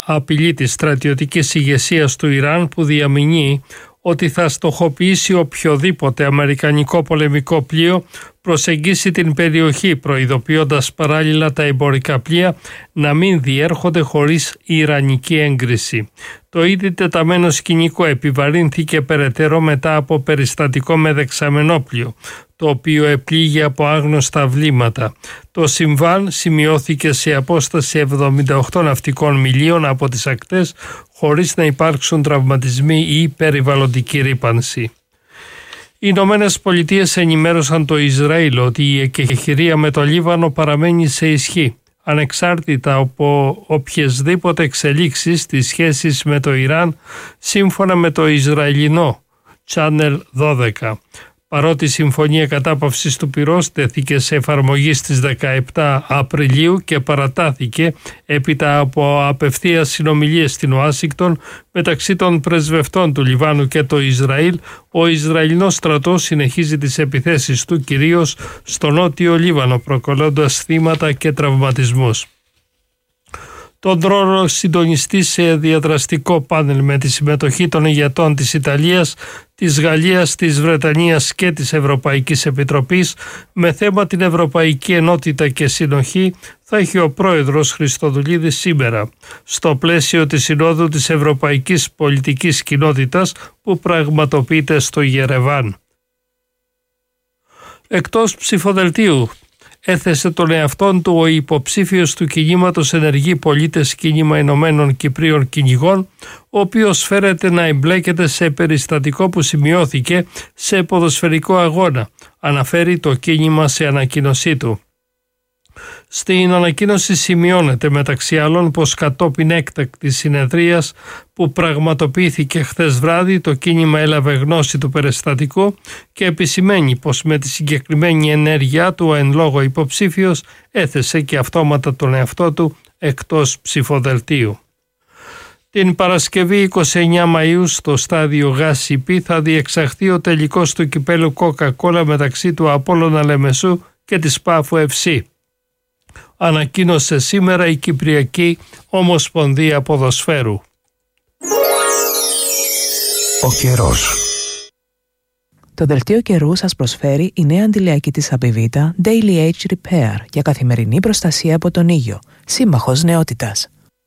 απειλή της στρατιωτικής ηγεσίας του Ιράν που διαμηνύει ότι θα στοχοποιήσει οποιοδήποτε αμερικανικό πολεμικό πλοίο προσεγγίσει την περιοχή, προειδοποιώντας παράλληλα τα εμπορικά πλοία να μην διέρχονται χωρίς ιρανική έγκριση. Το ήδη τεταμένο σκηνικό επιβαρύνθηκε περαιτέρω μετά από περιστατικό με δεξαμενόπλοιο, το οποίο επλήγει από άγνωστα βλήματα. Το συμβάν σημειώθηκε σε απόσταση 78 ναυτικών μιλίων από τις ακτές, χωρίς να υπάρξουν τραυματισμοί ή περιβαλλοντική ρύπανση. Οι Ηνωμένες Πολιτείες ενημέρωσαν το Ισραήλ ότι η εκεχηρία με το Λίβανο παραμένει σε ισχύ, ανεξάρτητα από οποιασδήποτε εξελίξεις στις σχέσεις με το Ιράν, σύμφωνα με το Ισραηλινό Channel 12. Παρότι η συμφωνία κατάπαυσης του πυρός τέθηκε σε εφαρμογή στις 17 Απριλίου και παρατάθηκε έπειτα από απευθείας συνομιλίες στην Ουάσιγκτον μεταξύ των πρεσβευτών του Λιβάνου και το Ισραήλ, ο Ισραηλινός στρατός συνεχίζει τις επιθέσεις του κυρίως στο νότιο Λίβανο, προκαλώντας θύματα και τραυματισμούς. Τον ρόλο συντονιστή σε διαδραστικό πάνελ με τη συμμετοχή των ηγετών της Ιταλίας, της Γαλλίας, της Βρετανίας και της Ευρωπαϊκής Επιτροπής με θέμα την Ευρωπαϊκή Ενότητα και Συνοχή θα έχει ο πρόεδρος Χριστοδουλίδης σήμερα, στο πλαίσιο της Συνόδου της Ευρωπαϊκής Πολιτικής Κοινότητας που πραγματοποιείται στο Γερεβάν. Εκτός ψηφοδελτίου, έθεσε τον εαυτόν του ο υποψήφιος του κινήματος Ενεργοί Πολίτες Κίνημα Ηνωμένων Κυπρίων Κυνηγών, ο οποίος φέρεται να εμπλέκεται σε περιστατικό που σημειώθηκε σε ποδοσφαιρικό αγώνα, αναφέρει το κίνημα σε ανακοίνωσή του. Στην ανακοίνωση σημειώνεται μεταξύ άλλων πως κατόπιν έκτακτης συνεδρίας που πραγματοποιήθηκε χθες βράδυ το κίνημα έλαβε γνώση του περιστατικού και επισημαίνει πως με τη συγκεκριμένη ενέργειά του ο εν λόγω υποψήφιος έθεσε και αυτόματα τον εαυτό του εκτός ψηφοδελτίου. Την Παρασκευή 29 Μαΐου στο στάδιο ΓΑΣΥΠΗ θα διεξαχθεί ο τελικός του κυπέλου Coca-Cola μεταξύ του Απόλλωνα Λεμεσού και της Πάφου FC. Ανακοίνωσε σήμερα η Κυπριακή Ομοσπονδία Ποδοσφαίρου. Ο καιρός. Το δελτίο καιρού σας προσφέρει η νέα αντιλιακή της Απιβίτα Daily Age Repair για καθημερινή προστασία από τον ήλιο, σύμμαχος νεότητας.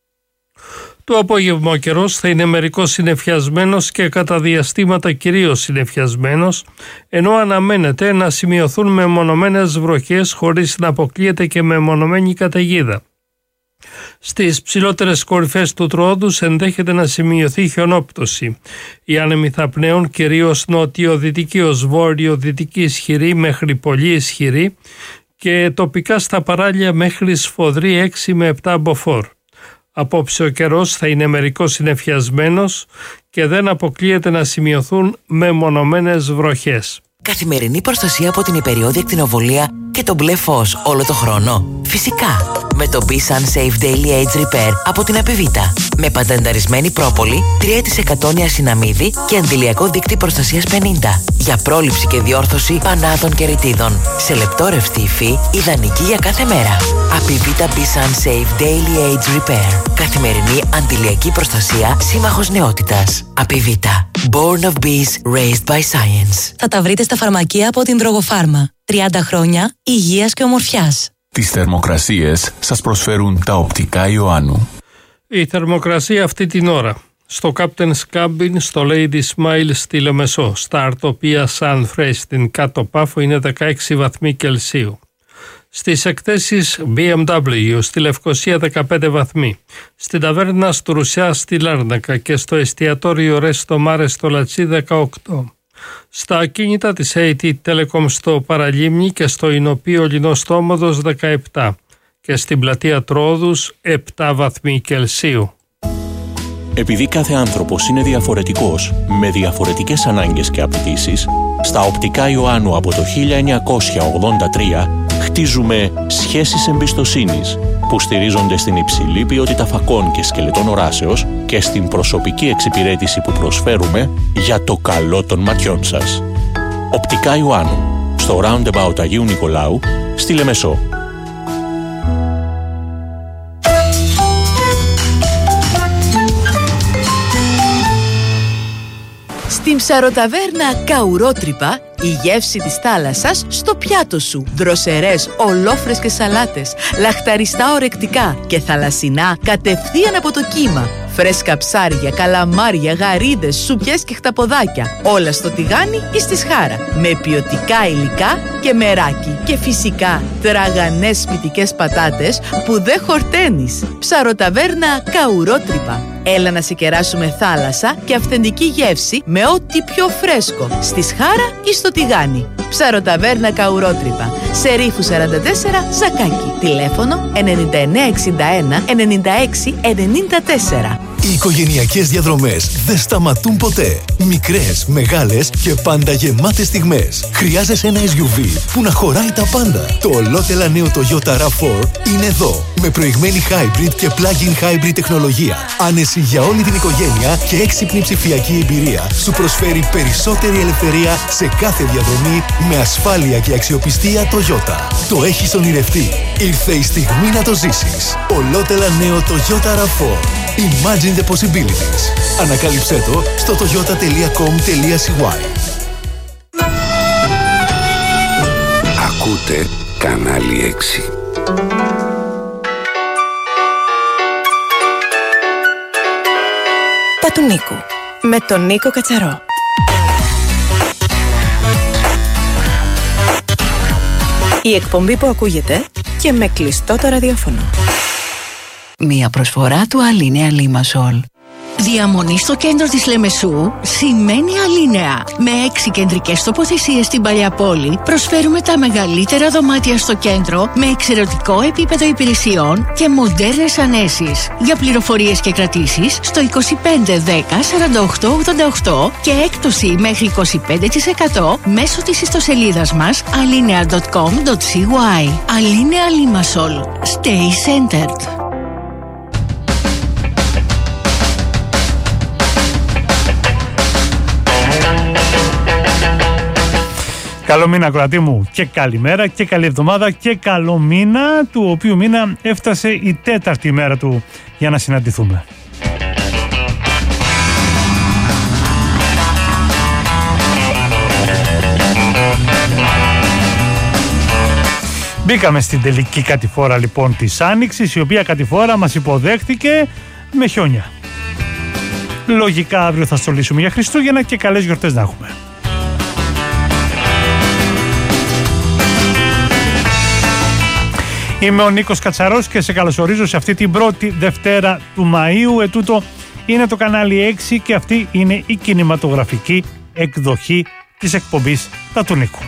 Το απόγευμα ο καιρός θα είναι μερικώς συννεφιασμένος και κατά διαστήματα κυρίως συννεφιασμένος, ενώ αναμένεται να σημειωθούν μεμονωμένες βροχές χωρίς να αποκλείεται και μεμονωμένη καταιγίδα. Στις ψηλότερες κορυφές του Τρόοδους ενδέχεται να σημειωθεί χιονόπτωση. Οι άνεμοι θα πνέουν κυρίως νότιο-δυτική ως βόρειο-δυτική ισχυρή μέχρι πολύ ισχυρή και τοπικά στα παράλια μέχρι σφοδρή 6 με 7 μποφόρ. Απόψε ο καιρός θα είναι μερικώς συννεφιασμένος και δεν αποκλείεται να σημειωθούν μεμονωμένες βροχές. Καθημερινή προστασία από την υπεριώδη ακτινοβολία και το μπλε φως όλο το χρόνο. Φυσικά, με το B-Sun Safe Daily Age Repair από την Απιβίτα. Με πατενταρισμένη πρόπολη, 3% νιασιναμίδι και αντιλιακό δίκτυ προστασίας 50. Για πρόληψη και διόρθωση πανάδων και ρητίδων. Σε λεπτό ρευστή υφή, ιδανική για κάθε μέρα. Απιβίτα B-Sun Safe Daily Age Repair. Καθημερινή αντιλιακή προστασία, σύμμαχος νεότητας. Απιβίτα. Born of Bees, raised by science. Θα τα βρείτε στα φαρμακεία από την Drogofarma. 30 χρόνια υγείας και ομορφιάς. Τις θερμοκρασίες σας προσφέρουν τα οπτικά Ιωάννου. Η θερμοκρασία αυτή την ώρα στο Captain's Cabin, στο Lady Smile στη Λεμεσό, στα Αρτοπία Sunfresh στην Κάτω Πάφο είναι 16 βαθμοί Κελσίου. Στις εκθέσεις BMW στη Λευκοσία 15 βαθμοί, στην ταβέρνα Στουρουσιά στη Λάρνακα και στο εστιατόριο Ρέστο Μάρε στο Λατσί 18. Στα ακίνητα της AT Telecom στο Παραλίμνη και στο Ηνωπείο Λινοστόμοδος 17 και στην πλατεία Τρόοδους 7 βαθμοί Κελσίου. Επειδή κάθε άνθρωπος είναι διαφορετικός, με διαφορετικές ανάγκες και απαιτήσεις, στα οπτικά Ιωάννου από το 1983 χτίζουμε σχέσεις εμπιστοσύνης που στηρίζονται στην υψηλή ποιότητα φακών και σκελετών οράσεως και στην προσωπική εξυπηρέτηση που προσφέρουμε για το καλό των ματιών σας. Οπτικά Ιωάννου, στο Roundabout Αγίου Νικολάου, στη Λεμεσό. Στην ψαροταβέρνα Καουρότρυπα, η γεύση της θάλασσας στο πιάτο σου. Δροσερές, ολόφρεσκες σαλάτες, λαχταριστά ορεκτικά και θαλασσινά κατευθείαν από το κύμα. Φρέσκα ψάρια, καλαμάρια, γαρίδες, σουπιές και χταποδάκια. Όλα στο τηγάνι ή στη σχάρα. Με ποιοτικά υλικά και μεράκι. Και φυσικά τραγανές σπιτικές πατάτες που δεν χορταίνεις. Ψαροταβέρνα Καουρότρυπα. Έλα να σε κεράσουμε θάλασσα και αυθεντική γεύση με ό,τι πιο φρέσκο. Στη σχάρα ή στο τηγάνι. Ψαροταβέρνα Καουρότρυπα. Σε Ρήφου 44, Ζακάκι. Τηλέφωνο 9961 96 94. Οι οικογενειακές διαδρομές δεν σταματούν ποτέ. Μικρές, μεγάλες και πάντα γεμάτες στιγμές. Χρειάζεσαι ένα SUV που να χωράει τα πάντα. Το ολότελα νέο Toyota RAV4 είναι εδώ. Με προηγμένη hybrid και plug-in hybrid τεχνολογία. Άνεση για όλη την οικογένεια και έξυπνη ψηφιακή εμπειρία. Σου προσφέρει περισσότερη ελευθερία σε κάθε διαδρομή με ασφάλεια και αξιοπιστία Toyota. Το έχεις ονειρευτεί. Ήρθε η στιγμή να το ζήσεις. Ολότελα νέο Toyota RAV4. Imagine the possibilities. Ανακάλυψέ το στο toyota.com.cy. Ακούτε κανάλι 6. Τα του Νίκου με τον Νίκο Κατσαρό. Η εκπομπή που ακούγεται και με κλειστό το ραδιόφωνο. Μία προσφορά του Αλίνεα Λίμασολ. Διαμονή στο κέντρο της Λεμεσού σημαίνει Αλίνεα. Με 6 κεντρικές τοποθεσίες στην Παλιά Πόλη προσφέρουμε τα μεγαλύτερα δωμάτια στο κέντρο με εξαιρετικό επίπεδο υπηρεσιών και μοντέρνες ανέσεις. Για πληροφορίες και κρατήσεις στο 25 10 48 88 και έκπτωση μέχρι 25% μέσω της ιστοσελίδας μας alinea.com.cy. Αλίνεα Λίμασολ. Stay centered. Καλό μήνα, ακροατή μου, και καλημέρα και καλή εβδομάδα και καλό μήνα, του οποίου μήνα έφτασε η 4η μέρα του για να συναντηθούμε. Μπήκαμε στην τελική κατηφόρα λοιπόν της Άνοιξης, η οποία κατηφόρα μας υποδέχτηκε με χιόνια. Λογικά αύριο θα στολίσουμε για Χριστούγεννα και καλές γιορτές να έχουμε. Είμαι ο Νίκος Κατσαρός και σε καλωσορίζω σε αυτή την πρώτη Δευτέρα του Μαΐου. Ετούτο είναι το κανάλι 6 και αυτή είναι η κινηματογραφική εκδοχή της εκπομπής Τα του Νίκου.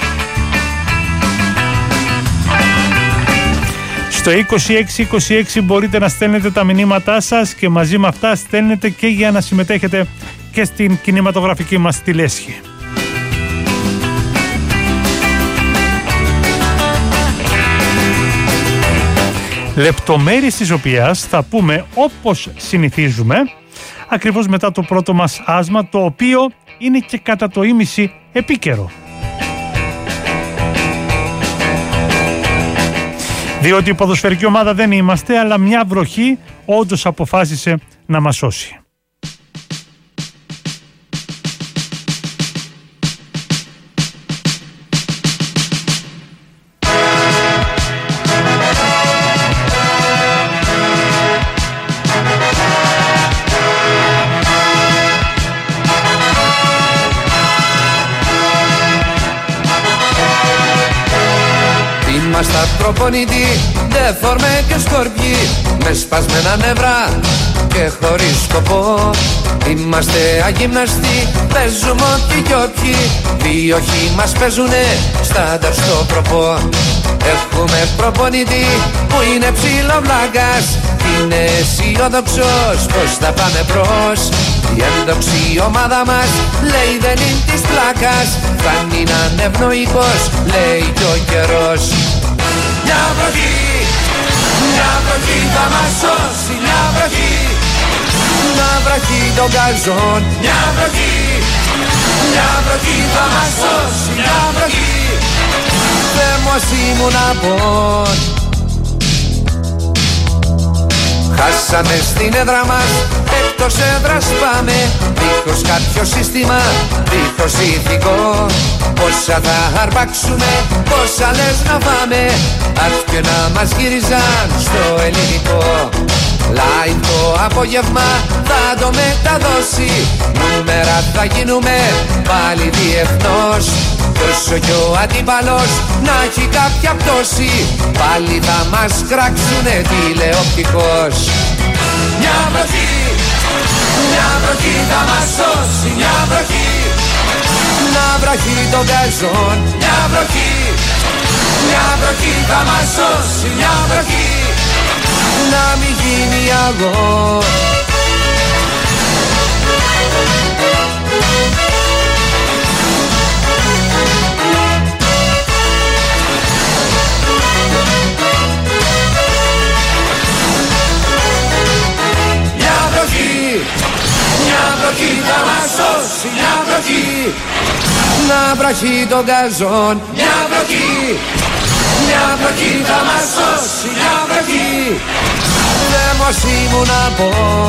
Στο 2626 μπορείτε να στέλνετε τα μηνύματά σας και μαζί με αυτά στέλνετε και για να συμμετέχετε και στην κινηματογραφική μας τηλέσχη. Λεπτομέρειες της οποίας θα πούμε όπως συνηθίζουμε ακριβώς μετά το πρώτο μας άσμα, το οποίο είναι και κατά το ίμιση επίκαιρο. Διότι η ποδοσφαιρική ομάδα δεν είμαστε, αλλά μια βροχή όντως αποφάσισε να μας σώσει. Στα προπονητή, δεφόρμε και σκορπιοί, με σπασμένα νευρά και χωρίς σκοπό. Είμαστε αγυμναστοί, παίζουμε ό,τι κι όποιοι, διόχοι μας παίζουνε στάνταρ στο προπό. Έχουμε προπονητή που είναι ψιλοβλάκας, είναι αισιόδοξος πως θα πάμε μπρος. Η έντοξη ομάδα μας λέει δεν είναι της πλάκας, φτάνει να είναι ευνοϊκός, λέει κι ο καιρός. Μια βροχή θα μας σώσει, μια βροχή των καζών. Μια βροχή θα μας σώσει, μια βροχή, θέμος ήμουν απόν. Χάσαμε στην έδρα μας, εκτός έδρας πάμε. Δίχως κάποιο σύστημα, δίχως ηθικό. Πόσα θα αρπάξουμε, πόσα λες να πάμε. Αχ και να μας γύριζαν στο ελληνικό. Live το απόγευμα θα το μεταδώσει. Νούμερα θα γίνουμε πάλι διεθνώς. Κι όσο κι ο αντίπαλος να έχει κάποια πτώση, πάλι θα μας κράξουνε τηλεοπτικώς. Μια βροχή θα μας σώσει, μια βροχή. Να βραχεί τον γκαζόν, μια βροχή θα μας σώσει, μια βροχή. Να μην γίνει αγών. Μια βροχή θα μας σώσει, μια βροχή. Να βραχεί τον γκαζόν, μια βροχή θα μας σώσει, μια βροχή. Δέμος ήμουν από.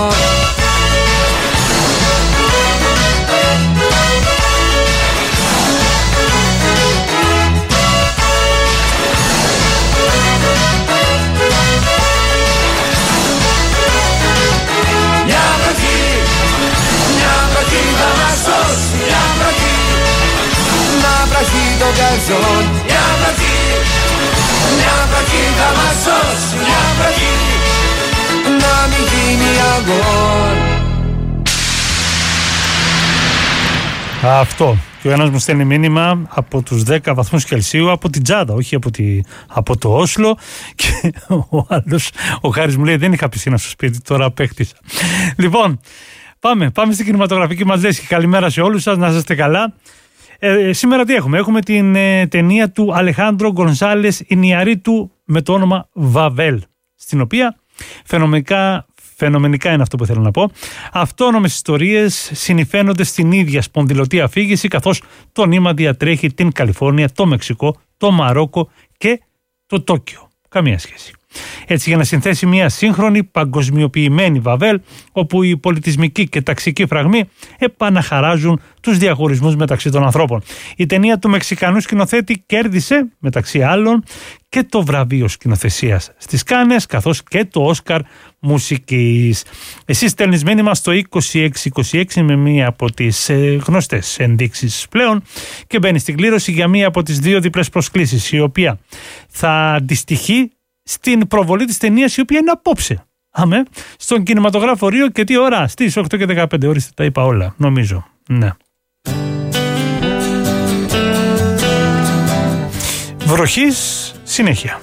Θα μας σώσει, μια βροχή. Να βραχεί τον γκαζόν, μια βροχή θα μας σώσει, μια βροχή. Να μην γίνει αγών. Αυτό. Και ο ένας μου στέλνει μήνυμα από τους 10 βαθμούς Κελσίου, από την Τζάδα, όχι από το Όσλο. Και ο άλλος, ο Χάρης μου λέει, δεν είχα πισίνα στο σπίτι, τώρα απέκτησα. Λοιπόν, Πάμε στην κινηματογραφική μας λέσχη. Καλημέρα σε όλους σας, να είστε καλά. Σήμερα τι έχουμε? Έχουμε την ταινία του Αλεχάνδρο Γκονσάλες Ινιαρρίτου με το όνομα Βαβέλ, στην οποία φαινομενικά είναι αυτό που θέλω να πω. Αυτόνομες ιστορίες συνυφαίνονται στην ίδια σπονδυλωτή αφήγηση, καθώς το νήμα διατρέχει την Καλιφόρνια, το Μεξικό, το Μαρόκο και το Τόκιο. Καμία σχέση. Έτσι, για να συνθέσει μια σύγχρονη παγκοσμιοποιημένη Βαβέλ, όπου οι πολιτισμικοί και ταξικοί φραγμοί επαναχαράζουν τους διαχωρισμούς μεταξύ των ανθρώπων. Η ταινία του Μεξικανού σκηνοθέτη κέρδισε, μεταξύ άλλων, και το βραβείο σκηνοθεσίας στις Κάνες, καθώς και το Όσκαρ μουσικής. Εσείς στέλνεις μήνυμα στο 2626 με μία από τις γνωστές ενδείξεις πλέον και μπαίνει στην κλήρωση για μία από τις 2 διπλές προσκλήσεις, η οποία θα αντιστοιχεί στην προβολή της ταινίας, η οποία είναι απόψε. Αμέ, στον κινηματογράφο Ρίο. Και τι ώρα? Στις 8:15. Ορίστε, τα είπα όλα, νομίζω. Ναι. Βροχής συνέχεια.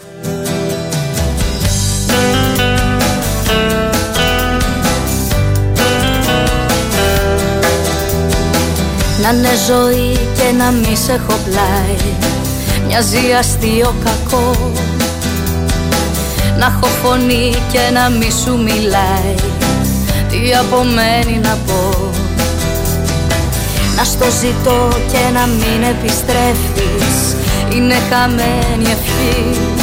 Να είναι ζωή και να μη σε έχω πλάι, μοιάζει αστείο κακό. Να έχω φωνή και να μη σου μιλάει, τι απομένει να πω. Να στο ζητώ και να μην επιστρέφεις, είναι χαμένη ευχή.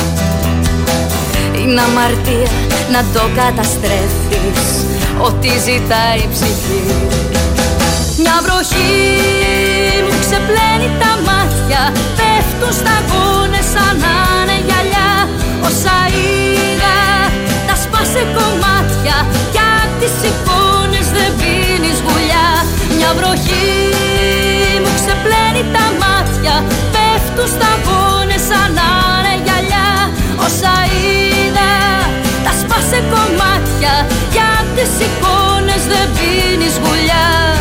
Είναι αμαρτία να το καταστρέφεις, ό,τι ζητάει η ψυχή. Μια βροχή μου ξεπλένει τα μάτια, πέφτουν σταγόνες σαν να είναι γυαλιά. Όσα είδα τα σπάσε κομμάτια, κι απ' τις εικόνες δεν πίνεις γουλιά. Μια βροχή μου ξεπλένει τα μάτια, πέφτουν σταγόνες σαν να είναι γυαλιά. Όσα είδα τα σπάσε κομμάτια, κι απ' τις εικόνες δεν πίνεις γουλιά.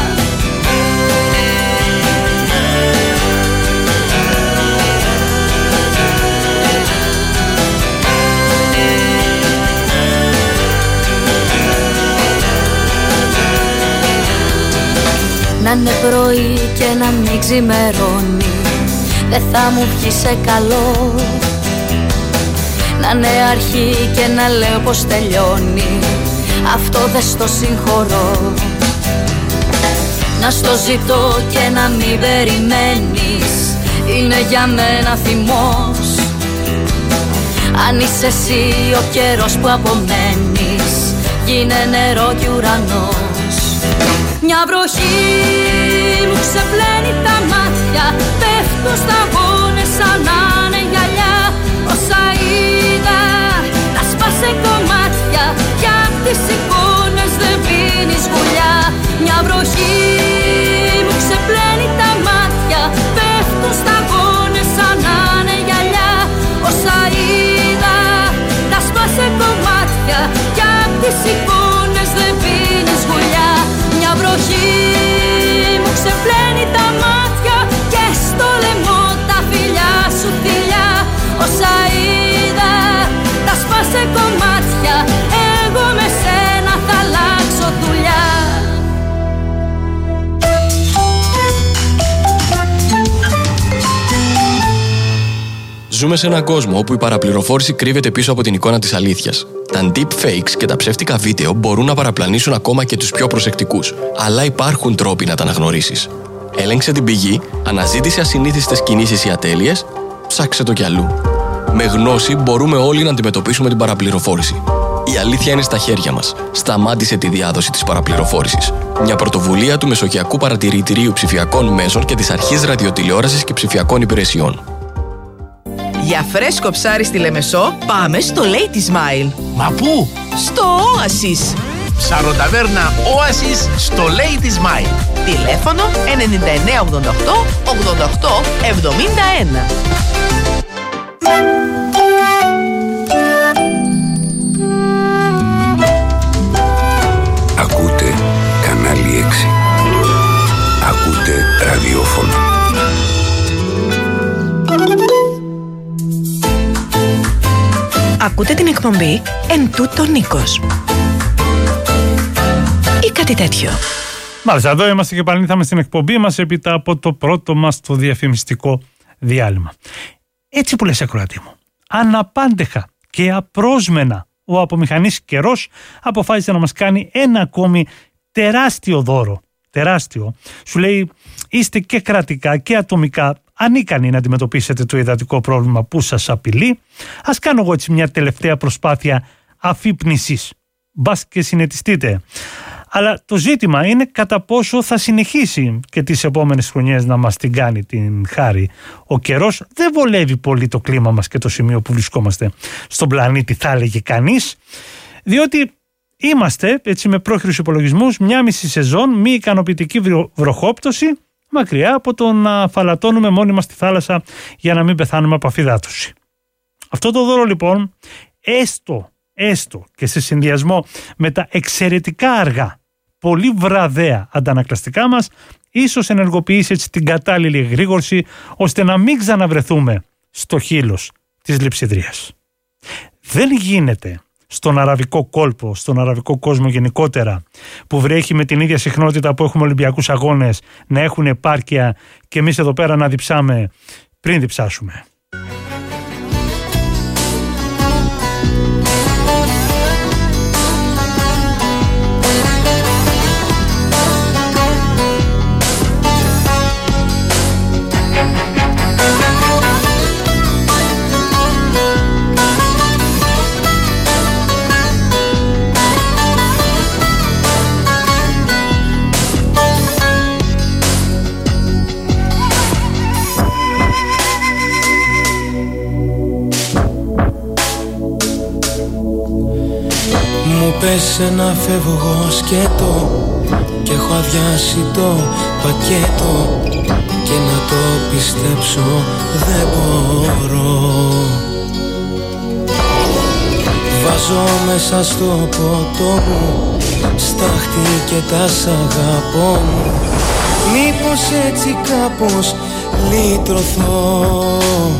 Να είναι πρωί και να μην ξημερώνει, δεν θα μου βγει σε καλό. Να είναι αρχή και να λέω πως τελειώνει, αυτό δεν στο συγχωρώ. Να στο ζητώ και να μην περιμένεις, είναι για μένα θυμός. Αν είσαι εσύ ο καιρός που απομένεις, γίνε νερό κι ουρανός. Μια βροχή μου ξεπλένει τα μάτια, πέφτω σταγόνες σαν να είναι γυαλιά. Όσα είδα τα σπάσε κομμάτια, κι απ' τις εικόνες δεν πίνεις γουλιά. Μια βροχή μου ξεπλένει τα μάτια, πέφτω σταγόνες σαν να είναι γυαλιά. Όσα είδα τα σπάσε κομμάτια, κι απ' τις εικόνες δεν πίνεις γουλιά. Μια βροχή μου ξεπλένει τα μάτια και στο λαιμό τα φιλιά σου θηλιά. Όσα είδα τα σπάσε κομμάτια, εγώ με σένα θα αλλάξω δουλειά. Ζούμε σε έναν κόσμο όπου η παραπληροφόρηση κρύβεται πίσω από την εικόνα της αλήθειας. Τα deepfakes και τα ψεύτικα βίντεο μπορούν να παραπλανήσουν ακόμα και τους πιο προσεκτικούς, αλλά υπάρχουν τρόποι να τα αναγνωρίσεις. Έλεγξε την πηγή, αναζήτησε ασυνήθιστες κινήσεις ή ατέλειες, ψάξε το κι αλλού. Με γνώση μπορούμε όλοι να αντιμετωπίσουμε την παραπληροφόρηση. Η αλήθεια είναι στα χέρια μας. Σταμάτησε τη διάδοση της παραπληροφόρησης. Μια πρωτοβουλία του Μεσογειακού Παρατηρητηρίου Ψηφιακών Μέσων και της Αρχής Ραδιοτηλεόρασης και Ψηφιακών Υπηρεσιών. Για φρέσκο ψάρι στη Λεμεσό, πάμε στο Lady Smile. Μα πού? Στο Oasis. Ψαροταβέρνα Oasis στο Lady Smile. Τηλέφωνο 9988 88 71. Ακούτε κανάλι 6. Ακούτε ραδιόφωνο. Ακούτε την εκπομπή «Εν τούτο Νίκος» ή κάτι τέτοιο. Μάλιστα, εδώ είμαστε και επανήλθαμε στην εκπομπή μας έπειτα από το πρώτο μας το διαφημιστικό διάλειμμα. Έτσι που λες, ακροατή μου, αναπάντεχα και απρόσμενα ο απομηχανής καιρός αποφάσισε να μας κάνει ένα ακόμη τεράστιο δώρο. Τεράστιο. Σου λέει, είστε και κρατικά και ατομικά ανίκανοι να αντιμετωπίσετε το υδατικό πρόβλημα που σας απειλεί. Ας κάνω εγώ έτσι μια τελευταία προσπάθεια αφύπνισης. Μπας και συνετιστείτε. Αλλά το ζήτημα είναι κατά πόσο θα συνεχίσει και τις επόμενες χρονιές να μας την κάνει την χάρη. Ο καιρός δεν βολεύει πολύ το κλίμα μας και το σημείο που βρισκόμαστε στον πλανήτη, θα έλεγε κανείς, διότι είμαστε, έτσι με πρόχειρους υπολογισμούς, μια μισή σεζόν μη ικανοποιητική βροχόπτωση, μακριά από το να φαλατώνουμε μόνοι μας τη θάλασσα για να μην πεθάνουμε από αφυδάτωση. Αυτό το δώρο λοιπόν, έστω και σε συνδυασμό με τα εξαιρετικά αργά, πολύ βραδαία αντανακλαστικά μας, ίσως ενεργοποιήσει έτσι την κατάλληλη εγρήγορση ώστε να μην ξαναβρεθούμε στο χείλος της λειψιδρίας. Δεν γίνεται στον αραβικό κόλπο, στον αραβικό κόσμο γενικότερα, που βρέχει με την ίδια συχνότητα που έχουμε Ολυμπιακούς αγώνες, να έχουν επάρκεια και εμείς εδώ πέρα να διψάμε πριν διψάσουμε. Πες να φεύγω σκέτο και έχω αδειάσει το πακέτο και να το πιστέψω δεν μπορώ. Βάζω μέσα στο ποτό μου στάχτη και τα σ' αγαπώ μου. Μήπως έτσι κάπως λύτρωθώ.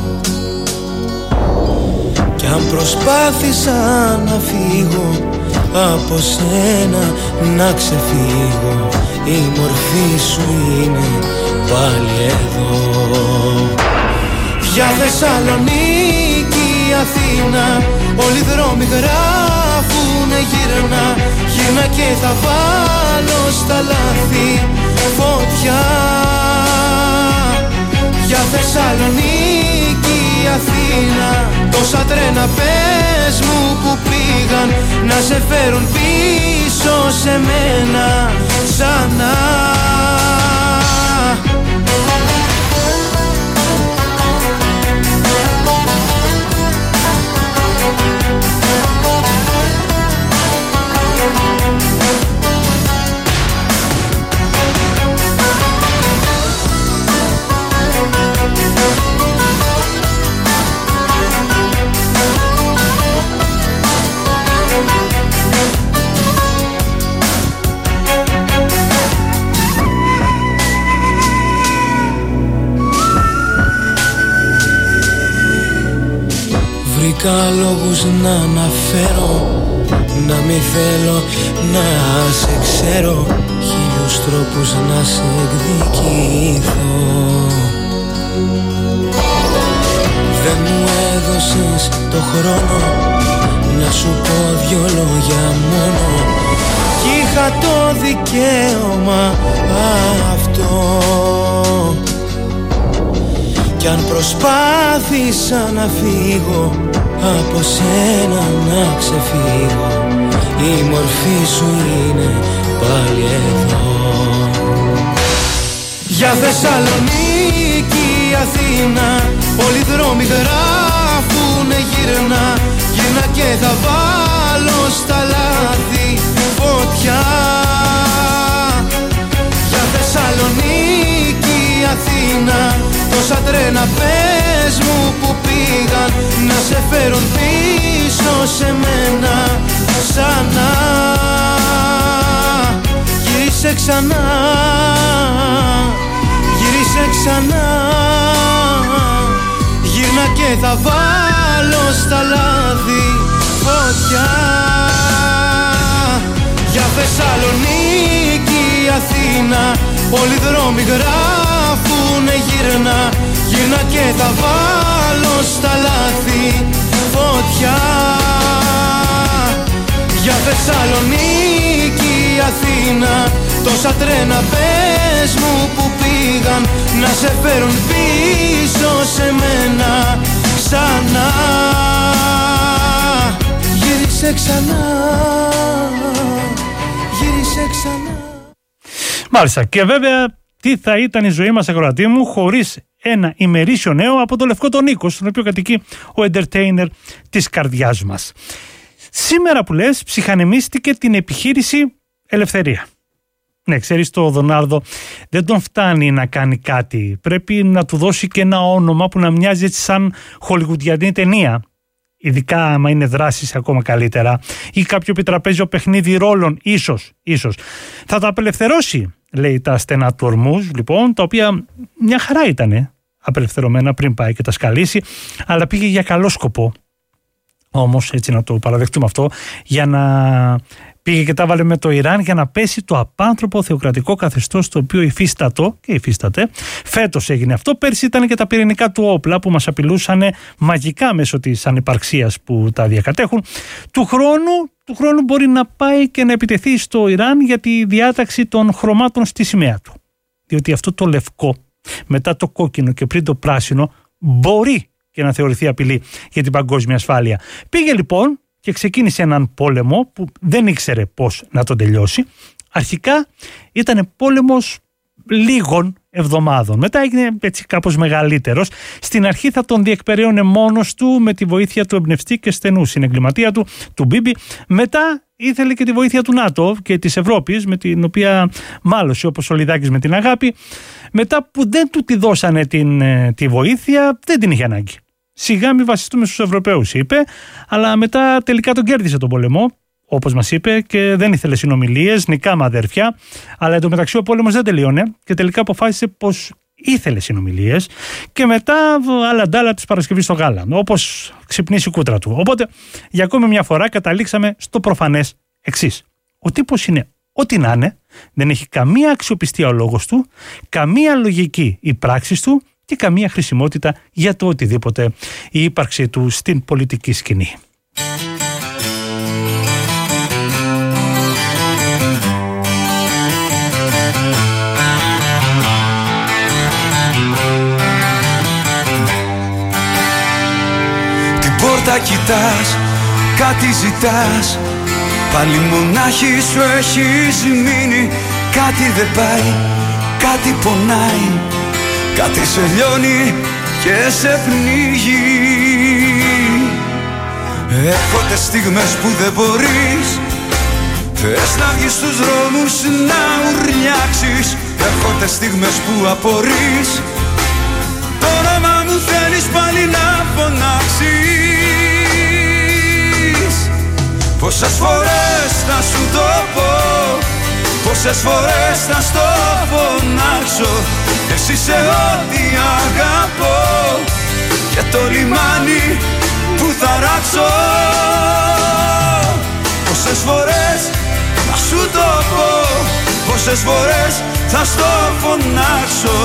Κι αν προσπάθησα να φύγω από σένα να ξεφύγω, η μορφή σου είναι πάλι εδώ. Για Θεσσαλονίκη, Αθήνα, όλοι οι δρόμοι γράφουνε γύρνα. Γύρνα και θα βάλω στα λάθη φωτιά. Για Θεσσαλονίκη, Αθήνα, τόσα τρένα πες μου που πήγαν να σε φέρουν πίσω σε μένα ξανά. Βρήκα λόγους να αναφέρω, να μη θέλω να σε ξέρω, χίλιους τρόπους να σε εκδικηθώ. Δεν μου έδωσες το χρόνο να σου πω δυο λόγια μόνο, κι είχα το δικαίωμα αυτό. Κι αν προσπάθησα να φύγω από σένα, να ξεφύγω, η μορφή σου είναι πάλι εδώ. Για Θεσσαλονίκη, Αθήνα, όλοι οι δρόμοι γράφουνε γύρνα, γύρνα και θα βάλω στα λάθη φωτιά. Για Θεσσαλονίκη, Αθήνα, τόσα τρένα πες μου που πήγαν να σε φέρουν πίσω σε μένα ξανά. Γύρισε ξανά, γύρισε ξανά, γύρνα και θα βάλω στα λάθη φωτιά. Για Θεσσαλονίκη, Αθήνα, όλοι οι δρόμοι γράφουνε γύρνα, γύρνα και θα βάλω στα λάθη φωτιά. Για Θεσσαλονίκη, Αθήνα, τόσα τρένα πες μου που πήγαν να σε φέρουν πίσω σε μένα ξανά. Γύρισε ξανά, γύρισε ξανά. Μάλιστα, και βέβαια τι θα ήταν η ζωή μας, ακροατή μου, χωρίς ένα ημερήσιο νέο από το Λευκό τον Νίκο, στον οποίο κατοικεί ο entertainer της καρδιάς μας. Σήμερα που λες, ψυχανεμίστηκε την επιχείρηση Ελευθερία. Ναι, ξέρεις, το Δονάρδο δεν τον φτάνει να κάνει κάτι. Πρέπει να του δώσει και ένα όνομα που να μοιάζει έτσι σαν χολιγουντιανή ταινία. Ειδικά άμα είναι δράσεις ακόμα καλύτερα. Ή κάποιο επιτραπέζιο παιχνίδι ρόλων, ίσως. Θα τα απελευθερώσει, λέει, τα στενά του ορμούς, λοιπόν, τα οποία μια χαρά ήτανε απελευθερωμένα πριν πάει και τα σκαλίσει, αλλά πήγε για καλό σκοπό. Όμως, έτσι να το παραδεχτούμε αυτό, για να πήγε και τα βάλε με το Ιράν για να πέσει το απάνθρωπο θεοκρατικό καθεστώς το οποίο υφίστατο και υφίσταται. Φέτος έγινε αυτό. Πέρσι ήταν και τα πυρηνικά του όπλα που μας απειλούσαν μαγικά μέσω της ανυπαρξίας που τα διακατέχουν. Του χρόνου μπορεί να πάει και να επιτεθεί στο Ιράν για τη διάταξη των χρωμάτων στη σημαία του. Διότι αυτό το λευκό, μετά το κόκκινο και πριν το πράσινο, μπορεί και να θεωρηθεί απειλή για την παγκόσμια ασφάλεια. Πήγε λοιπόν και ξεκίνησε έναν πόλεμο που δεν ήξερε πώς να τον τελειώσει. Αρχικά ήταν πόλεμος λίγων εβδομάδων. Μετά έγινε έτσι κάπως μεγαλύτερος. Στην αρχή θα τον διεκπεραίωνε μόνος του με τη βοήθεια του εμπνευστή και στενού συνεγκληματία του Μπίμπι. Μετά ήθελε και τη βοήθεια του ΝΑΤΟ και της Ευρώπης, με την οποία μάλωσε όπως ο Λιδάκης με την αγάπη. Μετά που δεν του τη δώσανε τη βοήθεια, δεν την είχε ανάγκη. Σιγά μη βασιστούμε στους Ευρωπαίους, είπε, αλλά μετά τελικά τον κέρδισε τον πόλεμο, όπως μας είπε, και δεν ήθελε συνομιλίες, νικάμε αδέρφια, αλλά εντωμεταξύ ο πόλεμος δεν τελείωνε και τελικά αποφάσισε πως ήθελε συνομιλίες και μετά άλλα ντάλα της Παρασκευής στο γάλα, όπως ξυπνήσει η κούτρα του. Οπότε για ακόμη μια φορά καταλήξαμε στο προφανές εξής. Ο τύπος είναι ό,τι να είναι, δεν έχει καμία αξιοπιστία ο λόγος του, καμία λογική οι πράξεις του και καμία χρησιμότητα για το οτιδήποτε η ύπαρξή του στην πολιτική σκηνή. πάντα κοιτάς, κάτι ζητάς. Πάλι μονάχη σου έχεις μείνει. Κάτι δεν πάει, κάτι πονάει, κάτι σε λιώνει και σε πνίγει. Έρχονται στιγμές που δεν μπορείς, θες να βγεις στους δρόμους να ουρλιάξεις. Έρχονται στιγμές που απορείς, το όνομα μου θέλεις πάλι να φωνάξεις. Πόσες φορές θα σου το πω, πόσες φορές θα στο φωνάξω. Εσύ είσαι ό,τι αγαπώ και το λιμάνι που θα ράξω. Πόσες φορές θα σου το πω, πόσες φορές θα στο φωνάξω.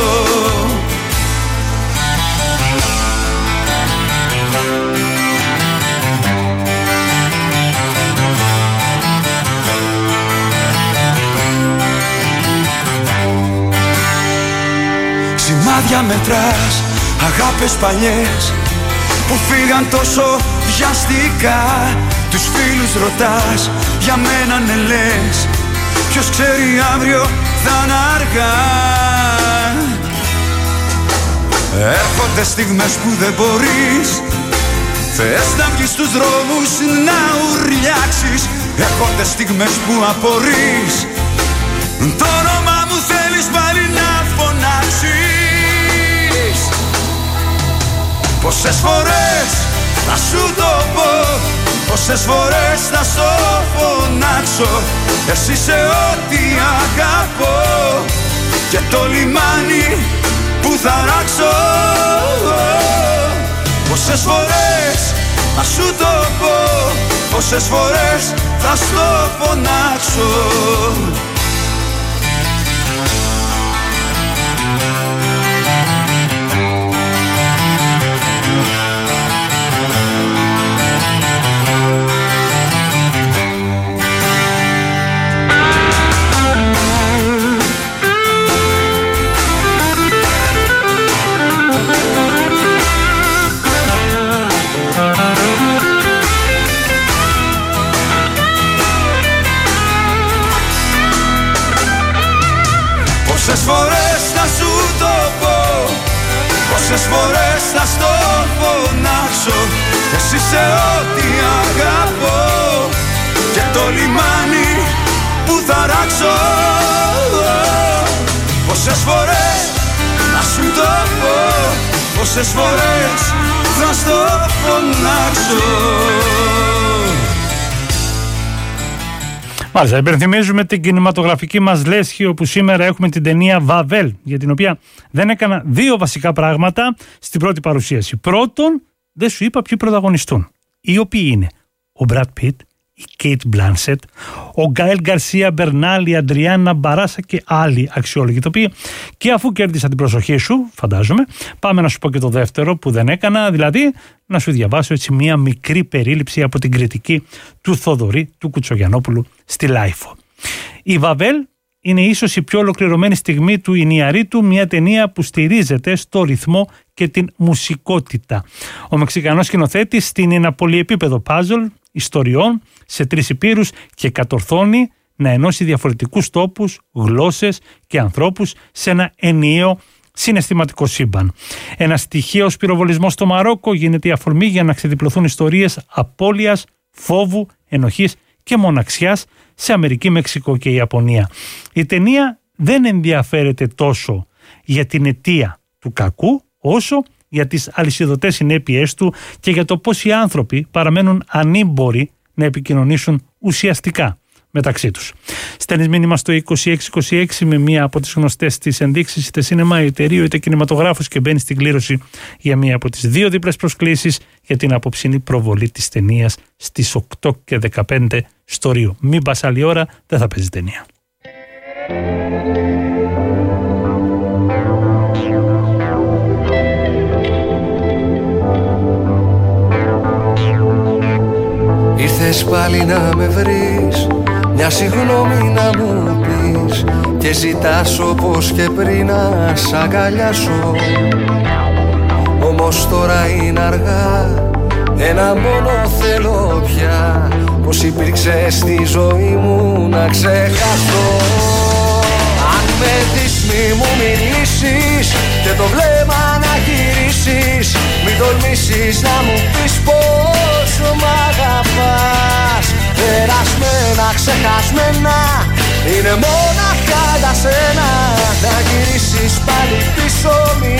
Σημάδια μετράς, αγάπες παλιές που φύγαν τόσο βιαστικά. Τους φίλους ρωτάς, για μένα ναι λες, ποιος ξέρει αύριο θα είναι αργά. Έρχονται στιγμές που δεν μπορείς, θες να βγεις στους δρόμους να ουρλιάξεις. Έρχονται στιγμές που απορείς, το όνομα μου θέλεις πάλι να φωνάξεις. Πόσες φορές θα σου το πω, πόσες φορές θα στο φωνάξω. Εσύ είσαι ό,τι αγαπώ και το λιμάνι που θα ράξω. Πόσες φορές θα σου το πω, πόσες φορές θα στο φωνάξω. Πόσες φορές θα σου το πω, πόσες φορές θα στο φωνάξω. Εσύ είσαι ό,τι αγαπώ και το λιμάνι που θα ράξω. Πόσες φορές θα σου το πω, πόσες φορές θα στο φωνάξω. Μάλιστα, υπενθυμίζουμε την κινηματογραφική μας λέσχη, όπου σήμερα έχουμε την ταινία Βαβέλ, για την οποία δεν έκανα δύο βασικά πράγματα στην πρώτη παρουσίαση. Πρώτον, δεν σου είπα ποιοι πρωταγωνιστούν, οι οποίοι είναι ο Μπραντ Πιτ, η Κέιτ Μπλάνσετ, ο Γκάιλ Γκαρσία Μπερνάλ, η Αντριάννα Μπαράσα και άλλοι αξιόλογοι ηθοποιοί. Και αφού κέρδισα την προσοχή σου, φαντάζομαι, πάμε να σου πω και το δεύτερο που δεν έκανα, δηλαδή να σου διαβάσω έτσι μία μικρή περίληψη από την κριτική του Θοδωρή του Κουτσογιαννόπουλου στη Λάιφο. Η Βαβέλ είναι ίσως η πιο ολοκληρωμένη στιγμή του Ινιαρίτου, μια ταινία που στηρίζεται στο ρυθμό και την μουσικότητα. Ο Μεξικανός σκηνοθέτης στείνει ένα πολυεπίπεδο πάζλ ιστοριών σε 3 υπήρους και κατορθώνει να ενώσει διαφορετικούς τόπους, γλώσσες και ανθρώπους σε ένα ενιαίο συναισθηματικό σύμπαν. Ένας τυχαίος πυροβολισμός στο Μαρόκο γίνεται η αφορμή για να ξεδιπλωθούν ιστορίες απώλειας, φόβου, ενοχής και μοναξιάς σε Αμερική, Μεξικό και Ιαπωνία. Η ταινία δεν ενδιαφέρεται τόσο για την αιτία του κακού, όσο για τις αλυσιδωτές συνέπειές του και για το πώς οι άνθρωποι παραμένουν ανήμποροι να επικοινωνήσουν ουσιαστικά μεταξύ τους. Στέλνεις μήνυμα στο 2626 με μία από τις γνωστές τις ενδείξεις, είτε σινεμά, είτε ρίο, είτε κινηματογράφος, και μπαίνεις στην κλήρωση για μία από τις 2 δίπλες προσκλήσεις για την απόψινή προβολή της ταινίας στις 8 και 15 στο Ρίο. Μην πας άλλη ώρα, δεν θα παίζει ταινία. Ήρθες πάλι να με βρεις, μια συγγνώμη να μου πεις, και ζητάς όπως και πριν να σ' αγκαλιάσω. Όμως τώρα είναι αργά, ένα μόνο θέλω πια, πως υπήρξε στη ζωή μου να ξεχάσω. Αν με δεις μη μου μιλήσεις και το βλέμμα να γυρίσεις, μην τολμήσεις να μου πεις πως μ' αγαπάς. Περασμένα, ξεχασμένα, είναι μόναχα για σένα. Να γυρίσεις πάλι πίσω μη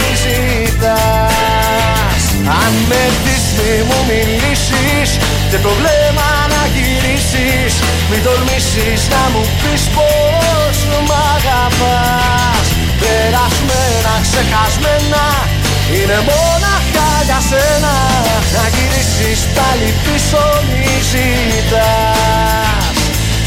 ζητάς. Αν με δεις μη μου μιλήσεις και το βλέμμα να γυρίσεις, μην τολμήσεις να μου πεις πως μ' αγαπάς. Περασμένα, ξεχασμένα, είναι μόναχα για σένα. Να γυρίσεις πάλι πίσω μη ζητάς.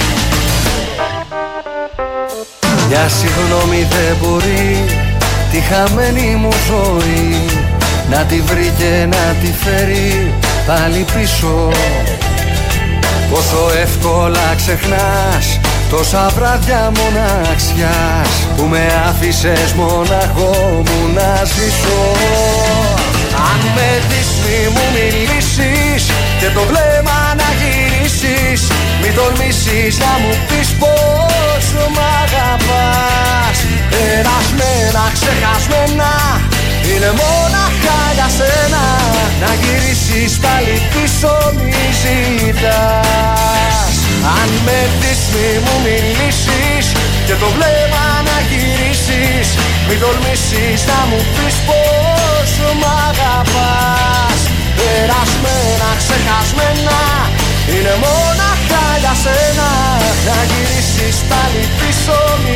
Μια συγγνώμη δεν μπορεί τη χαμένη μου ζωή να τη βρει και να τη φέρει πάλι πίσω. Πόσο εύκολα ξεχνάς τόσα βράδια μοναξιάς που με άφησες μοναχό μου να ζήσω. Αν με δεις μη μου μιλήσεις και το βλέμμα να γυρίσεις, μην τολμήσεις να μου πεις πως μ' αγαπάς. Περασμένα, ξεχασμένα, είναι μόναχα για σένα. Να γυρίσεις πάλι πίσω μη ζητάς. Αν με δεις μη μου μιλήσεις και το βλέμμα να γυρίσεις, μην τολμήσεις να μου πεις πως μ' αγαπάς. Περασμένα, ξεχασμένα, είναι μόναχα για σένα. Να γυρίσεις πάλι πίσω μη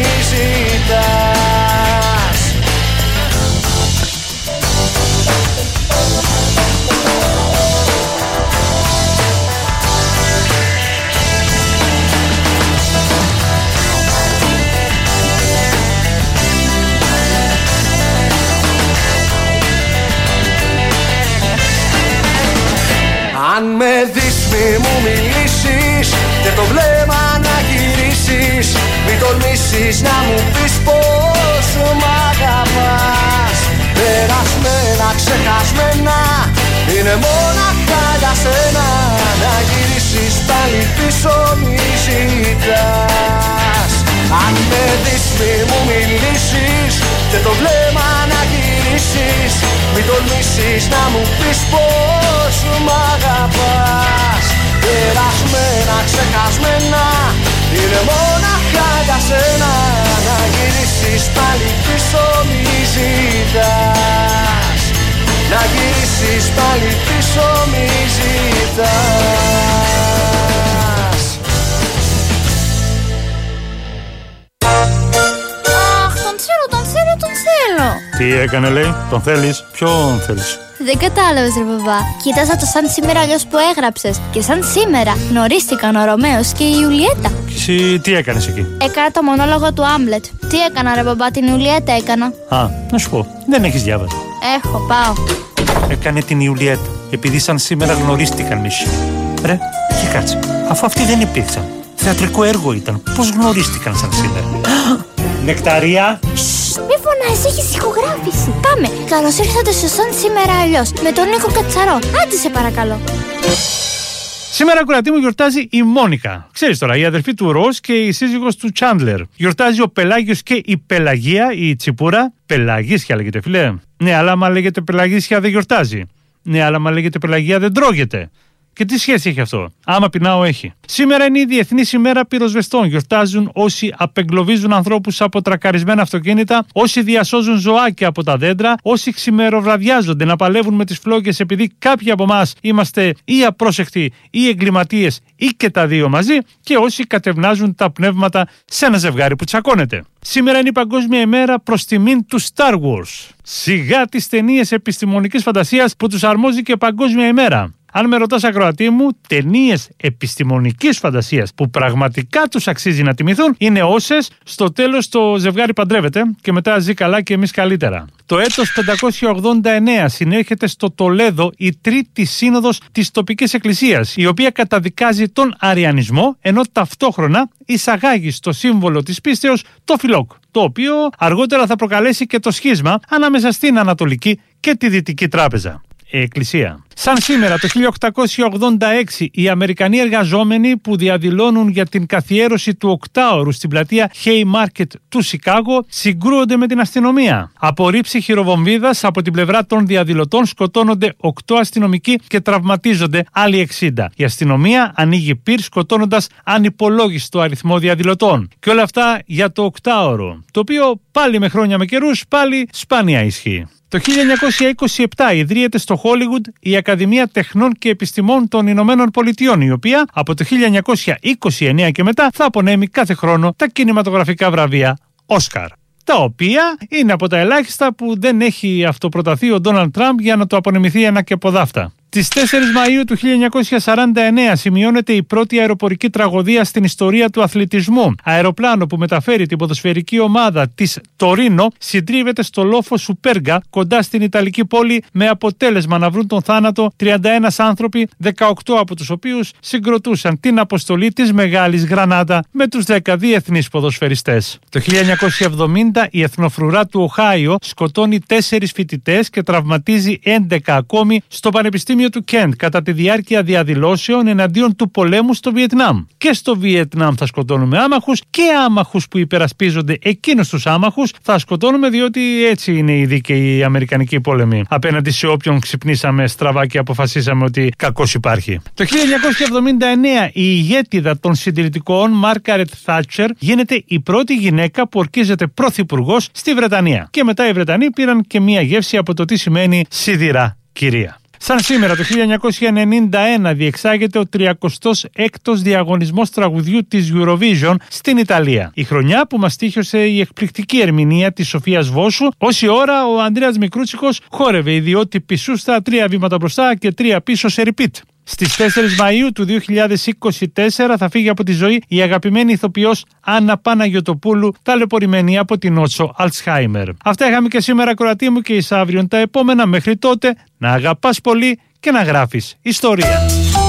ζητάς. Αν με δεις μη μου μιλήσεις και το βλέμμα να γυρίσεις, μην τολμήσεις να μου πεις πως μ' αγαπάς. Περασμένα, ξεχασμένα, είναι μόναχα για σένα. Να γυρίσεις πάλι πίσω μη ζητάς. Αν με δεις μη μου μιλήσεις και το βλέμμα να γυρίσεις, μην τολμήσεις να μου πεις πως μ' αγαπάς. Περασμένα, ξεχασμένα, είναι μόναχα για σένα. Να γυρίσεις πάλι πίσω μη ζητάς. Να γυρίσεις πάλι πίσω μη ζητάς. Αχ, τον θέλω. Τι έκανε, λέει, τον θέλεις, ποιον θέλεις? Δεν κατάλαβες ρε μπαμπά. Κοίταζα το σαν σήμερα αλλιώς που έγραψες. Και σαν σήμερα γνωρίστηκαν ο Ρωμαίος και η Ιουλιέτα. Και εσύ τι έκανες εκεί? Έκανα το μονόλογο του Άμλετ. Τι έκανα ρε μπαμπά, την Ιουλιέτα έκανα. Α, να σου πω, δεν έχεις διάβασει. Έχω, πάω. Έκανε την Ιουλιέτα, επειδή σαν σήμερα γνωρίστηκαν μισή. Ρε, και κάτσε, αφού αυτοί δεν υπήρξαν. Θεατρικό έργο ήταν. Πώς γνωρίστηκαν σαν σήμερα? Νεκταρία! Μη φωνάζεις, έχεις ηχογράφηση. Πάμε. Καλώς ήρθατε στο σαν σήμερα αλλιώς με τον Νίκο Κατσαρό. Άντε σε παρακαλώ. Σήμερα, κουρατή μου, γιορτάζει η Μόνικα. Ξέρεις τώρα, η αδερφή του Ρος και η σύζυγος του Τσάντλερ. Γιορτάζει ο Πελάγιος και η Πελαγία, η τσιπούρα. Πελαγίσια λέγεται, φιλέ. Ναι, αλλά άμα λέγεται Πελαγίσια δεν γιορτάζει. Ναι, αλλά άμα λέγεται Πελαγία δεν τρώγεται. Και τι σχέση έχει αυτό? Άμα πεινάω έχει. Σήμερα είναι η Διεθνής ημέρα πυροσβεστών. Γιορτάζουν όσοι απεγκλωβίζουν ανθρώπους από τρακαρισμένα αυτοκίνητα, όσοι διασώζουν ζωάκια από τα δέντρα, όσοι ξημεροβραδιάζονται να παλεύουν με τις φλόγες επειδή κάποιοι από εμάς είμαστε ή απρόσεκτοι ή εγκληματίες ή και τα δύο μαζί, και όσοι κατευνάζουν τα πνεύματα σε ένα ζευγάρι που τσακώνεται. Σήμερα είναι η Παγκόσμια ημέρα προς τιμήν του Star Wars. Σιγά τις ταινίες επιστημονικής φαντασίας που τους αρμόζει και Παγκόσμια ημέρα. Αν με ρωτάς, ακροατή μου, ταινίες επιστημονικής φαντασίας που πραγματικά τους αξίζει να τιμηθούν είναι όσες στο τέλος το ζευγάρι παντρεύεται και μετά ζει καλά και εμείς καλύτερα. Το έτος 589 συνέρχεται στο Τολέδο η Τρίτη Σύνοδος της τοπικής εκκλησίας, η οποία καταδικάζει τον αριανισμό, ενώ ταυτόχρονα εισαγάγει στο σύμβολο της πίστεως το φιλόκ, το οποίο αργότερα θα προκαλέσει και το σχίσμα ανάμεσα στην Ανατολική και τη Δυτική Τράπεζα. εκκλησία. Σαν σήμερα το 1886 οι Αμερικανοί εργαζόμενοι που διαδηλώνουν για την καθιέρωση του οκτάωρου στην πλατεία Haymarket του Σικάγο συγκρούονται με την αστυνομία. Από ρήψη χειροβομβίδας από την πλευρά των διαδηλωτών σκοτώνονται 8 αστυνομικοί και τραυματίζονται άλλοι 60. Η αστυνομία ανοίγει πυρ σκοτώνοντας ανυπολόγιστο αριθμό διαδηλωτών. Και όλα αυτά για το οκτάωρο, το οποίο πάλι με χρόνια με καιρούς πάλι σπάνια ισχύει. Το 1927 ιδρύεται στο Χόλιγουντ η Ακαδημία Τεχνών και Επιστημών των Ηνωμένων Πολιτειών, η οποία από το 1929 και μετά θα απονέμει κάθε χρόνο τα κινηματογραφικά βραβεία Όσκαρ, τα οποία είναι από τα ελάχιστα που δεν έχει αυτοπροταθεί ο Ντόναλντ Τραμπ για να το απονεμηθεί ένα και από δάφτα. Στις 4 Μαΐου του 1949 σημειώνεται η πρώτη αεροπορική τραγωδία στην ιστορία του αθλητισμού. Αεροπλάνο που μεταφέρει την ποδοσφαιρική ομάδα της Τορίνο συντρίβεται στο λόφο Σουπέργα κοντά στην Ιταλική πόλη με αποτέλεσμα να βρουν τον θάνατο 31 άνθρωποι, 18 από τους οποίους συγκροτούσαν την αποστολή της Μεγάλης Γρανάτα με τους 10 διεθνείς ποδοσφαιριστές. Το 1970 η εθνοφρουρά του Οχάιο σκοτώνει 4 φοιτητές και τραυματίζει 11 ακόμη στο Πανεπιστήμιο του Κέντ κατά τη διάρκεια διαδηλώσεων εναντίον του πολέμου στο Βιετνάμ. Και στο Βιετνάμ θα σκοτώνουμε άμαχους και άμαχους που υπερασπίζονται εκείνους τους άμαχους θα σκοτώνουμε, διότι έτσι είναι οι δίκαιοι αμερικανικοί πόλεμοι. Απέναντι σε όποιον ξυπνήσαμε στραβά και αποφασίσαμε ότι κακός υπάρχει. Το 1979 η ηγέτιδα των συντηρητικών Μάρκαρετ Θάτσερ γίνεται η πρώτη γυναίκα που ορκίζεται πρωθυπουργός στη Βρετανία. Και μετά οι Βρετανοί πήραν και μία γεύση από το τι σημαίνει σιδηρά κυρία. Σαν σήμερα το 1991 διεξάγεται ο 36ος διαγωνισμός τραγουδιού της Eurovision στην Ιταλία. Η χρονιά που μας τύχιωσε η εκπληκτική ερμηνεία της Σοφίας Βόσου. Όση ώρα ο Ανδρέας Μικρούτσικος χόρευε ιδιότι πισούστα 3 βήματα μπροστά και 3 πίσω σε repeat. Στις 4 Μαΐου του 2024 θα φύγει από τη ζωή η αγαπημένη ηθοποιός Άννα Παναγιωτοπούλου, ταλαιπωρημένη από την νόσο Αλτσχάιμερ. Αυτά είχαμε και σήμερα, ακροατή μου, και εις αύριον τα επόμενα. Μέχρι τότε να αγαπάς πολύ και να γράφεις ιστορία.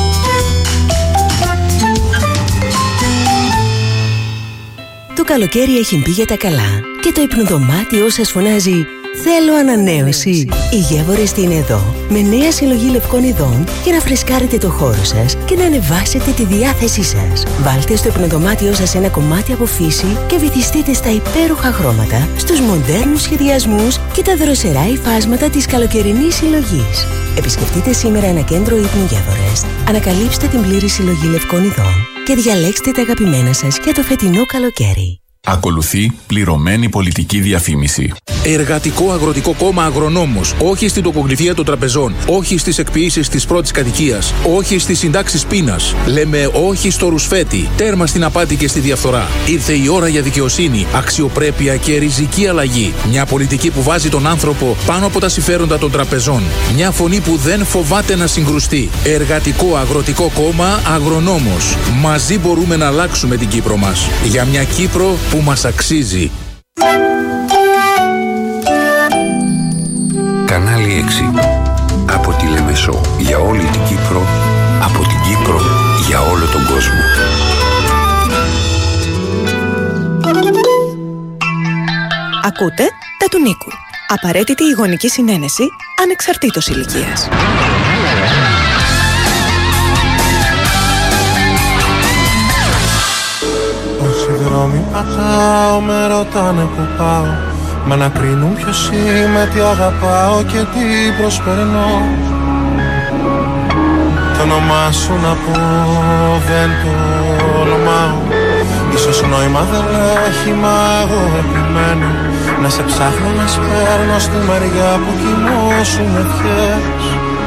Το καλοκαίρι έχει μπει για τα καλά και το υπνοδωμάτιό σας φωνάζει «Θέλω ανανέωση». Οι Γεύορες είναι εδώ με νέα συλλογή λευκών ειδών για να φρεσκάρετε το χώρο σας και να ανεβάσετε τη διάθεσή σας. Βάλτε στο υπνοδωμάτιό σας ένα κομμάτι από φύση και βυθιστείτε στα υπέροχα χρώματα, στους μοντέρνους σχεδιασμούς και τα δροσερά υφάσματα της καλοκαιρινής συλλογής. Επισκεφτείτε σήμερα ένα κέντρο ύπνου Γεύορες, ανακαλύψτε την πλήρη συλλογή λευκών ειδών και διαλέξτε τα αγαπημένα σας για το φετινό καλοκαίρι. Ακολουθεί πληρωμένη πολιτική διαφήμιση. Εργατικό Αγροτικό Κόμμα Αγρονόμος. Όχι στην τοκογλυφία των τραπεζών. Όχι στις εκποίησεις της πρώτης κατοικίας. Όχι στις συντάξεις πείνας. Λέμε όχι στο ρουσφέτη. Τέρμα στην απάτη και στη διαφθορά. Ήρθε η ώρα για δικαιοσύνη, αξιοπρέπεια και ριζική αλλαγή. Μια πολιτική που βάζει τον άνθρωπο πάνω από τα συμφέροντα των τραπεζών. Μια φωνή που δεν φοβάται να συγκρουστεί. Εργατικό Αγροτικό Κόμμα Αγρονόμος. Μαζί μπορούμε να αλλάξουμε την Κύπρο μας. Για μια Κύπρο που μας αξίζει. Κανάλι 6. Από τη Λεμεσό για όλη την Κύπρο, από την Κύπρο για όλο τον κόσμο. Ακούτε τα του Νίκου. Απαραίτητη η γονική συνένεση ανεξαρτήτως ηλικίας. Όσοι δρόμοι πατάω με ρωτάνε που πάω, μα να κρίνουν ποιος είμαι, τι αγαπάω και τι προσπερνώ. Το όνομά σου να πω δεν το ονομάω. Ίσως νόημα δεν έχει, μα εγώ επιμένω να σε ψάχνω, να σπέρνω στη μεριά που κοιμώσουν ευχές.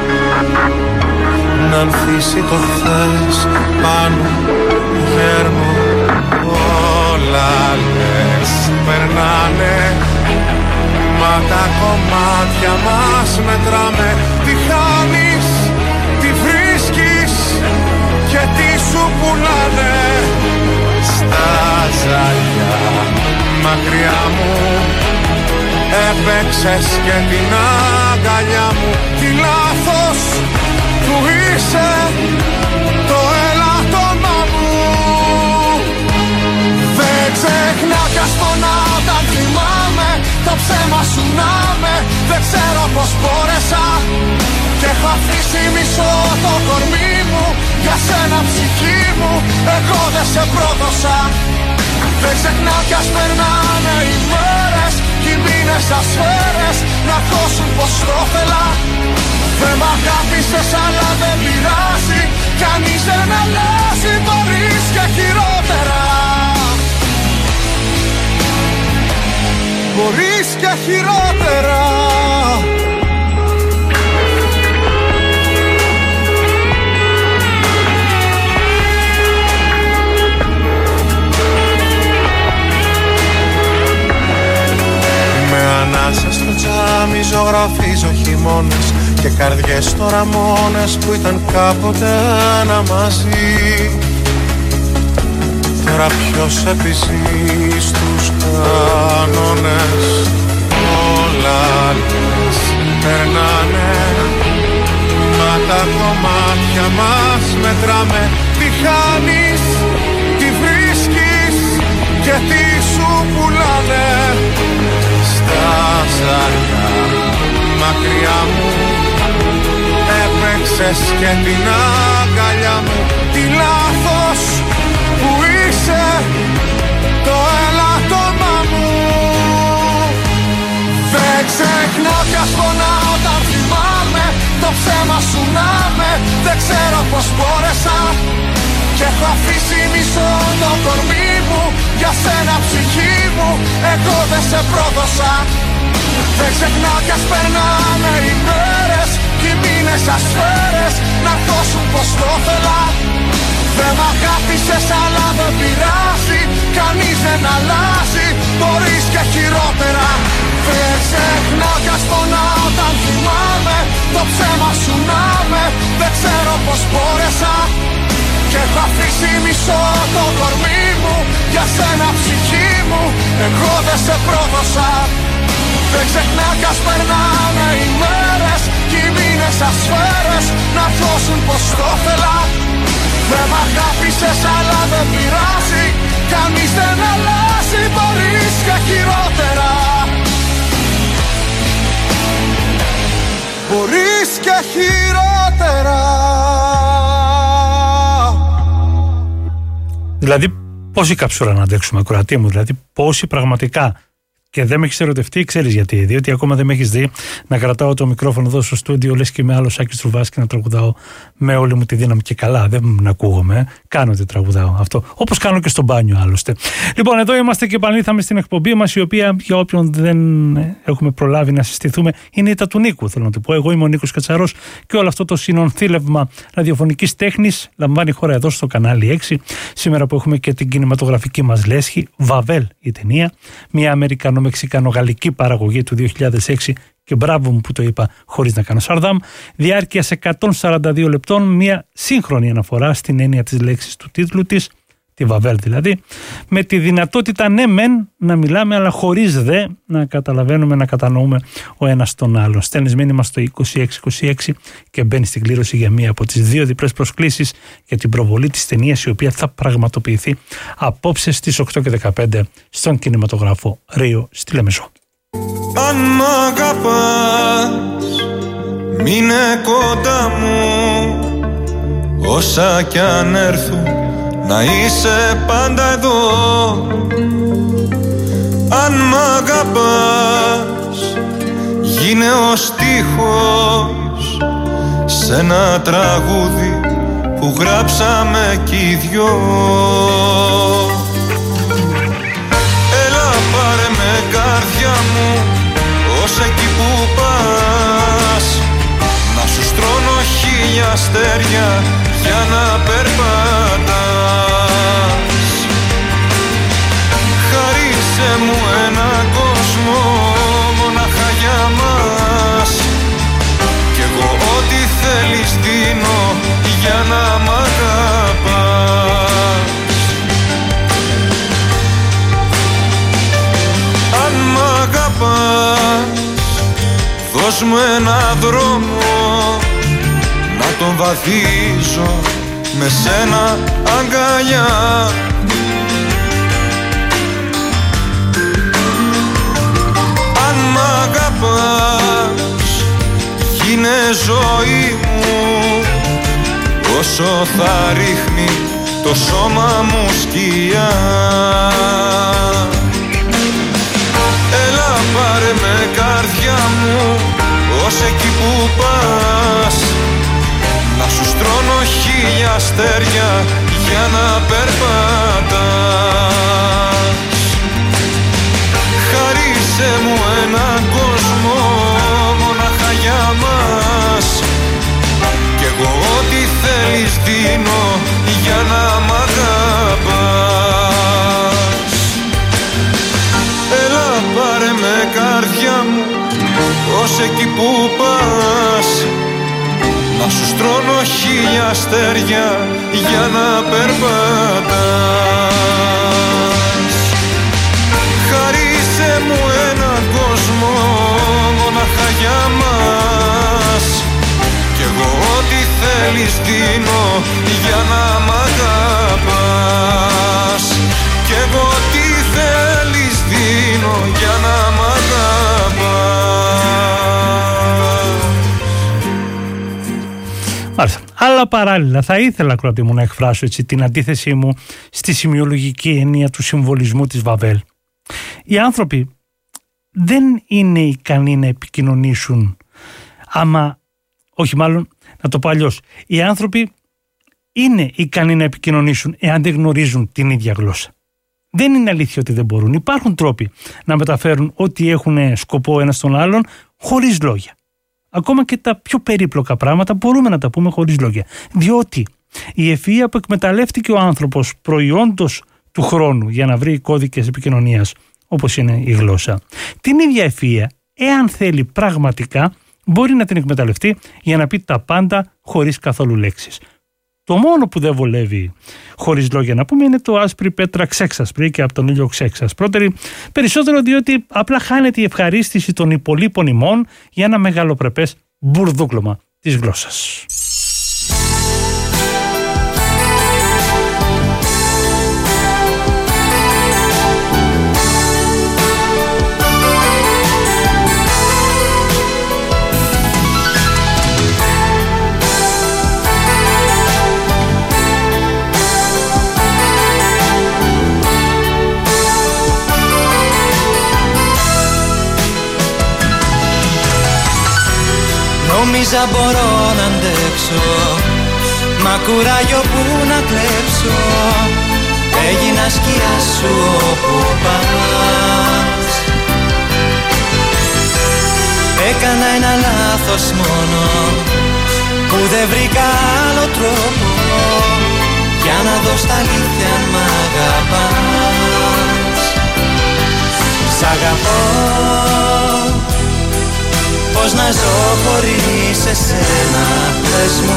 Να ανθίσει το χθες πάνω που γέρνω. Όλα λες περνάνε, μα τα κομμάτια μας μετράμε. Τι χάνεις, τι βρίσκεις και τι σου πουλάνε. Στα ζαλιά μακριά μου έπαιξες και την αγκαλιά μου. Τι λάθος του είσαι το ελάττωμα μου. Δεν ξεχνάω κι ας πονάω όταν θυμάμαι το ψέμα σου να με. Δεν ξέρω πως μπόρεσα και έχω αφήσει μισό το κορμί μου. Για σένα ψυχή μου, εγώ δεν σε πρόδωσα. Δεν ξεχνάω κι ας περνάνε οι μέρες κι οι μήνες ασφαίρες να ακούσουν πως το θέλα. Δεν μ' αγάπησες αλλά δεν πειράζει, κανείς δεν αλλάζει, μπορείς και χειρότερα. Μπορείς και χειρότερα. Ανάσα στο τζάμι ζωγραφίζω χειμώνες και καρδιές τώρα μόνες που ήταν κάποτε ένα μαζί. Τώρα ποιος επιζεί στους κανόνες, όλα άλλες περνάνε. Μα τα κομμάτια μας μετράμε. Τι χάνεις, τι βρίσκεις και τι σου πουλάνε. Στα ζάρια μακριά μου έπαιξες και την αγκαλιά μου. Τι λάθος που είσαι το ελάττωμά μου. Δεν ξεχνάω κι ας πονάω όταν θυμάμαι το ψέμα σου να με. Δεν ξέρω πως μπόρεσα και έχω αφήσει μισό το κορμί μου. Για σένα ψυχή μου, εγώ δεν σε πρόδωσα. Δεν ξεχνάω κι ας περνάνε οι μέρες κι οι μήνες ασφαίρες να ακούσουν πως το θέλα. Δεν μ' αγάπησες αλλά δεν πειράζει, κανείς δεν αλλάζει, μπορείς και χειρότερα. Δεν ξεχνάω κι ας πονάω όταν θυμάμαι το ψέμα σου να με. Δεν ξέρω πως μπόρεσα και έχω αφήσει μισό το κορμί μου. Για σένα ψυχή μου, εγώ δεν σε πρόδωσα. Δεν ξεχνάω κι ας περνάνε οι μέρες κι οι μήνες ασφαίρες να ακούσουν πως το θέλα. Δεν μ' αγάπησες αλλά δεν πειράζει, κανείς δεν αλλάζει, μπορείς και χειρότερα. Μπορείς και χειρότερα. Δηλαδή πόση καψούρα να αντέξουμε, ακροατή μου, δηλαδή πόση πραγματικά. Και δεν με έχεις ερωτευτεί, ξέρεις γιατί? Διότι ακόμα δεν με έχεις δει να κρατάω το μικρόφωνο εδώ στο στούντιο, λες και είμαι άλλος Άκης Τρουβάς και να τραγουδάω με όλη μου τη δύναμη και καλά. Δεν ακούγομαι. Κάνω ότι τραγουδάω αυτό. Όπως κάνω και στο μπάνιο άλλωστε. Λοιπόν, εδώ είμαστε και επανήλθαμε στην εκπομπή μας, η οποία για όποιον δεν έχουμε προλάβει να συστηθούμε είναι η του Νίκου. Θέλω να του πω. Εγώ είμαι ο Νίκος Κατσαρός και όλο αυτό το συνονθήλευμα ραδιοφωνικής τέχνης λαμβάνει χώρα εδώ στο κανάλι 6. Σήμερα που έχουμε και την κινηματογραφική μας λέσχη, Βαβέλ η ταινία, μια αμερικανο-μεξικανο-γαλλική παραγωγή του 2006 και μπράβο μου που το είπα χωρίς να κάνω σαρδάμ, διάρκειας 142 λεπτών, μια σύγχρονη αναφορά στην έννοια της λέξης του τίτλου της, τη Βαβέλ δηλαδή, με τη δυνατότητα ναι μεν να μιλάμε αλλά χωρίς δε να καταλαβαίνουμε, να κατανοούμε ο ένας τον άλλον. Στέλνεις μήνυμα στο 2626 και μπαίνει στην κλήρωση για μία από τις δύο διπλές προσκλήσεις για την προβολή της ταινίας, η οποία θα πραγματοποιηθεί απόψε στις 8 και 15 στον κινηματογράφο Ρίο στη Λεμεσό. Αν μ' αγαπάς μείνε κοντά μου, όσα κι αν έρθουν να είσαι πάντα εδώ. Αν μ' αγαπάς γίνε ο στίχος σε ένα τραγούδι που γράψαμε κι οι δυο. Έλα πάρε με καρδιά μου ως εκεί που πας, να σου στρώνω χίλια αστέρια για να περπατάς. Χαρίσε μου έναν κόσμο μονάχα για μας, κι εγώ ό,τι θέλεις δίνω για να μ' αγαπάς. Αν μ' αγαπάς δώσ' μου έναν δρόμο να τον βαδίζω με σένα αγκαλιά. Αν μ' αγαπάς γίνε ζωή όσο θα ρίχνει το σώμα μου σκιά. Έλα πάρε με καρδιά μου ως εκεί που πας, να σου στρώνω 1000 αστέρια για να περπατάς. Χαρίσε μου έναν κόσμο μονάχα για μας, κι εγώ ό,τι θέλεις δίνω για να μ' αγαπάς. Έλα πάρε με καρδιά μου ως εκεί που πας, να σου στρώνω 1000 αστέρια για να περπατάς. Χαρίσε μου έναν κόσμο μονάχα για μας, κι εγώ ό,τι θέλεις δίνω για να μ' αγαπάς. Κι εγώ ό,τι θέλεις δίνω για να μ' αγαπάς. Μάλιστα. Αλλά παράλληλα θα ήθελα, Κροατή μου, να εκφράσω έτσι την αντίθεσή μου στη σημειολογική έννοια του συμβολισμού της Βαβέλ. Οι άνθρωποι δεν είναι ικανοί να επικοινωνήσουν να το πω αλλιώς. Οι άνθρωποι είναι ικανοί να επικοινωνήσουν εάν δεν γνωρίζουν την ίδια γλώσσα. Δεν είναι αλήθεια ότι δεν μπορούν. Υπάρχουν τρόποι να μεταφέρουν ό,τι έχουν σκοπό ένας στον άλλον χωρίς λόγια. Ακόμα και τα πιο περίπλοκα πράγματα μπορούμε να τα πούμε χωρίς λόγια. Διότι η ευφυΐα που εκμεταλλεύτηκε ο άνθρωπος προϊόντος του χρόνου για να βρει κώδικες επικοινωνίας, όπως είναι η γλώσσα, την ίδια ευφυΐα, εάν θέλει πραγματικά, μπορεί να την εκμεταλλευτεί για να πει τα πάντα χωρίς καθόλου λέξεις. Το μόνο που δεν βολεύει χωρίς λόγια να πούμε είναι το άσπρη πέτρα ξέξασπρη και από τον ήλιο ξέξασπρότερη, περισσότερο διότι απλά χάνεται η ευχαρίστηση των υπολείπων ημών για ένα μεγαλοπρεπές μπουρδούκλωμα της γλώσσας. Νόμιζα μπορώ να αντέξω, μα κουράγιο που να κλέψω. Έγινα σκιά σου όπου πας. Έκανα ένα λάθος μόνο, που δεν βρήκα άλλο τρόπο για να δω στα αλήθεια αν μ' αγαπάς. Σ' αγαπώ, πώς να ζω χωρίς εσένα, πες μου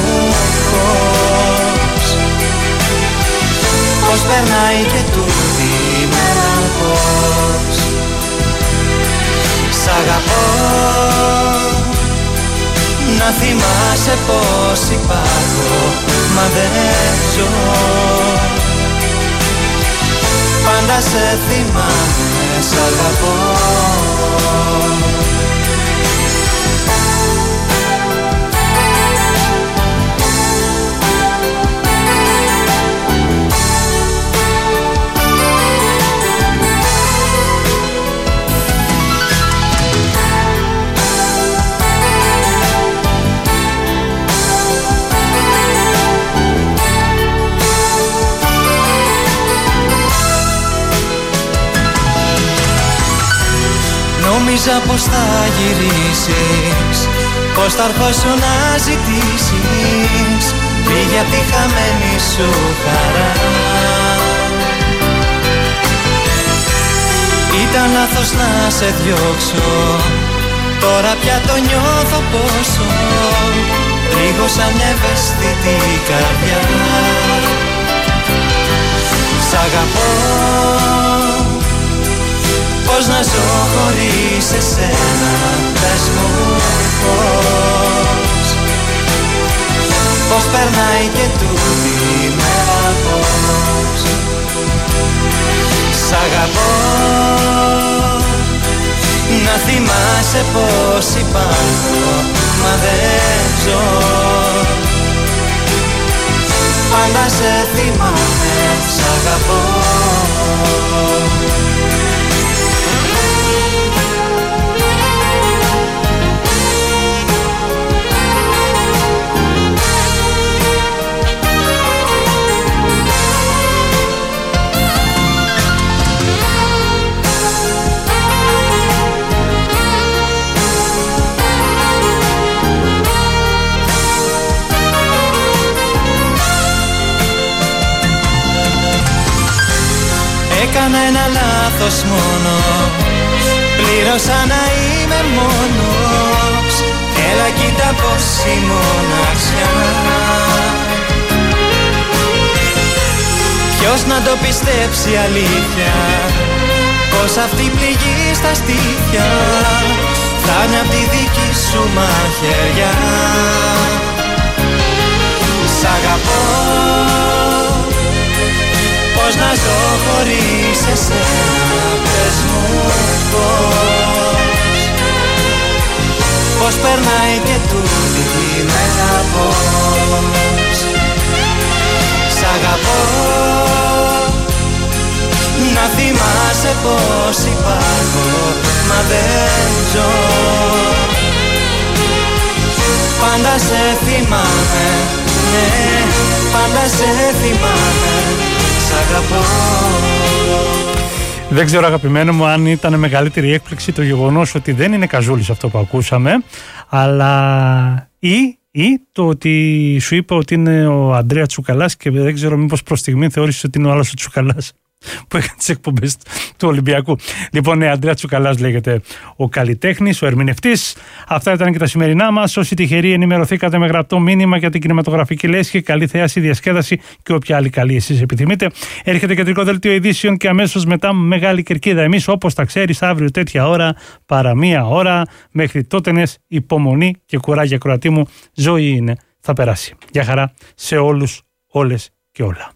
πώς. Πώς περνάει και τούτη η μέρα πώς. Σ' αγαπώ, να θυμάσαι πως υπάρχω, μα δεν ζω. Πάντα σε θυμάμαι, σ' αγαπώ. Νόμιζα πως θα γυρίσεις, πως θα έρχοσαι να ζητήσεις, πήγε απ' τη χαμένη σου χαρά. Ήταν λάθος να σε διώξω, τώρα πια το νιώθω πόσο πλήγωσα μια ευαίσθητη καρδιά. Σ' αγαπώ, πώς να ζω χωρίς εσένα, πες μου πώς. Πώς περνάει και τούτη η μέρα πώς. Σ' αγαπώ, να θυμάσαι πως υπάρχω, μα δεν ζω. πάντα σε θυμάμαι, σ' αγαπώ. Έκανα ένα λάθος μόνο, πλήρωσα να είμαι μόνος. Έλα κοίτα πως η μοναξιά, ποιος να το πιστέψει αλήθεια, πως αυτή η πληγή στα στήθια θα είναι απ' τη δική σου μαχαιριά. Σ' αγαπώ, πώς να ζω χωρίς εσένα, πες μου πώς περνάει και τούτη τη μέρα πώς. Σ' αγαπώ, να θυμάσαι πως υπάρχω, μα δεν ζω. Πάντα σε θυμάμαι, ναι, πάντα σε θυμάμαι, σ' αγαπώ. Δεν ξέρω, αγαπημένο μου, αν ήταν μεγαλύτερη έκπληξη το γεγονός ότι δεν είναι Καζούλης αυτό που ακούσαμε, αλλά ή το ότι σου είπα ότι είναι ο Ανδρέα Τσουκαλάς και δεν ξέρω μήπως προς στιγμή θεώρησες ότι είναι ο άλλος ο Τσουκαλάς που έκανε τις εκπομπές του Ολυμπιακού. Λοιπόν, Ανδρέα Τσουκαλάς λέγεται ο καλλιτέχνης, ο ερμηνευτής. Αυτά ήταν και τα σημερινά μας. Όσοι τυχεροί ενημερωθήκατε με γραπτό μήνυμα για την κινηματογραφική λέσχη, καλή θέαση, διασκέδαση και όποια άλλη καλή εσείς επιθυμείτε. Έρχεται κεντρικό δελτίο ειδήσεων και αμέσως μετά Μεγάλη Κερκίδα. Εμείς, όπως τα ξέρεις, αύριο τέτοια ώρα, παρά μία ώρα. Μέχρι τότενες, υπομονή και κουράγια, Κροατή μου. Ζωή είναι. Θα περάσει. Γεια χαρά σε όλους, όλες και όλα.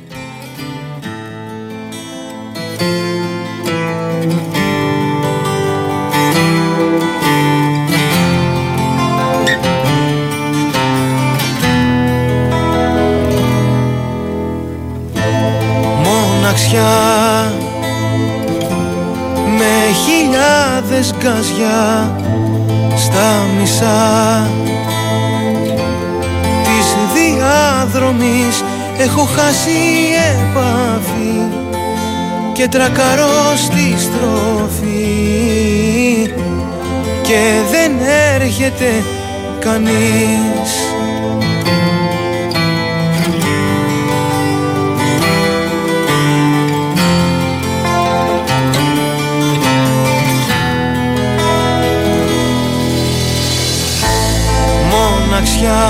Μοναξιά με χιλιάδες γκάζια στα μισά της διάδρομης έχω χάσει επαφή και τρακαρώ στη στροφή και δεν έρχεται κανείς. Μοναξιά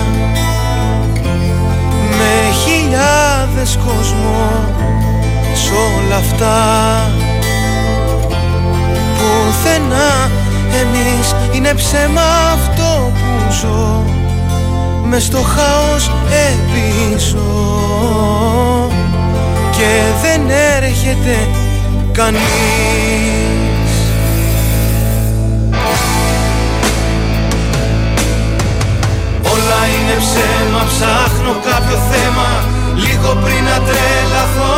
με χιλιάδες κόσμο σ' όλα αυτά, πουθενά εμείς είναι ψέμα αυτό που ζω, μες στο χάος επίσω και δεν έρχεται κανείς. Όλα είναι ψέμα, ψάχνω κάποιο θέμα λίγο πριν να τρελαθώ.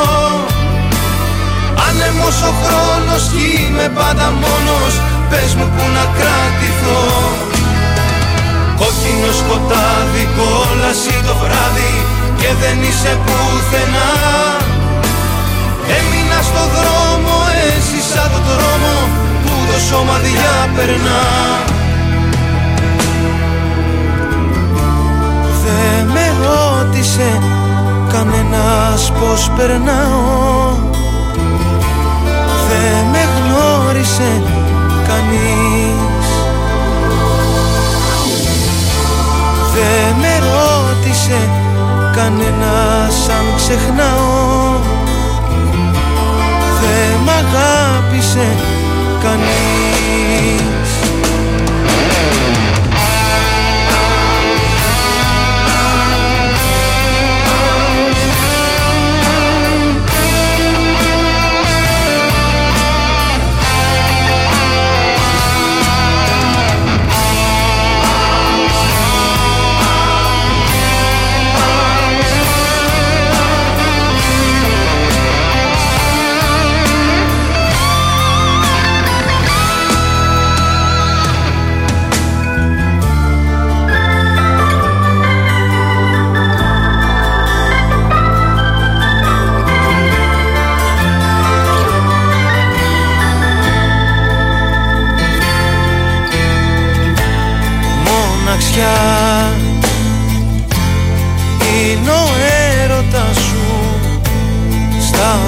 Άνεμος ο χρόνος κι είμαι πάντα μόνος, πες μου που να κρατηθώ. Κόκκινο σκοτάδι, κόλαση το βράδυ και δεν είσαι πουθενά. Έμεινα στο δρόμο, έζησα το δρόμο που το σώμα διαπερνά. Δεν με ρώτησε κανένας πως περνάω, δεν με γνώρισε κανείς. Δεν με ρώτησε κανένας αν ξεχνάω, δεν μ' αγάπησε κανείς.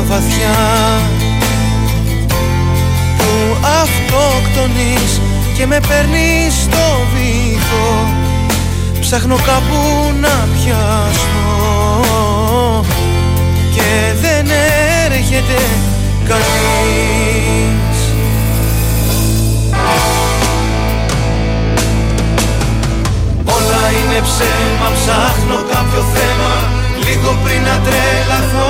βαθιά που αυτοκτονείς και με παίρνεις στο βυθό. Ψάχνω κάπου να πιάσω και δεν έρχεται κανείς. Όλα είναι ψέμα, ψάχνω κάποιο θέμα λίγο πριν να τρελαθώ.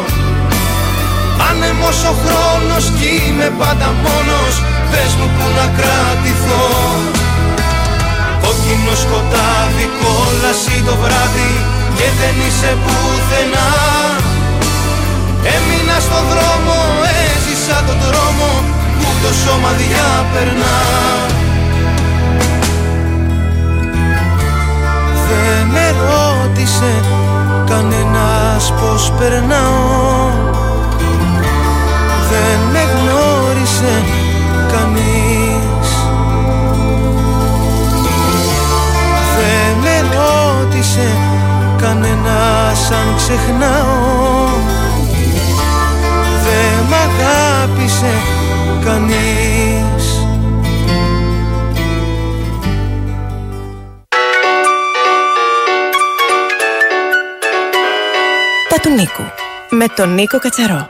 Άνεμος ο χρόνος κι είμαι πάντα μόνος, πες μου που να κρατηθώ. Κόκκινο σκοτάδι, κόλαση το βράδυ και δεν είσαι πουθενά. Έμεινα στον δρόμο, έζησα τον δρόμο που το σώμα διαπερνά. Δεν με ρώτησε κανένας πως περνάω, δεν με γνώρισε κανείς. Δεν με ρώτησε κανένας αν ξεχνάω, δεν μ' αγάπησε κανείς. Τα του Νίκου με τον Νίκο Κατσαρό.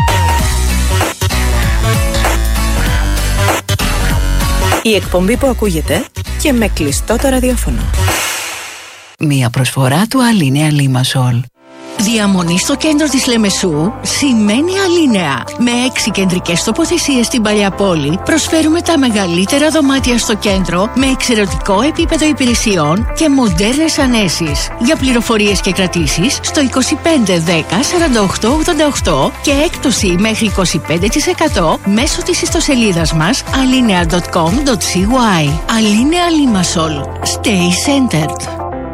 Η εκπομπή που ακούγεται και με κλειστό το ραδιόφωνο. Μία προσφορά του Αλίνεα Λίμασολ. Διαμονή στο κέντρο της Λεμεσού σημαίνει Αλίνεα. Με 6 κεντρικές τοποθεσίες στην Παλιά Πόλη προσφέρουμε τα μεγαλύτερα δωμάτια στο κέντρο με εξαιρετικό επίπεδο υπηρεσιών και μοντέρνες ανέσεις. Για πληροφορίες και κρατήσεις στο 25 10 48 88 και έκπτωση μέχρι 25% μέσω της ιστοσελίδας μας alinea.com.cy. Αλίνεα Λίμασολ. Stay centered.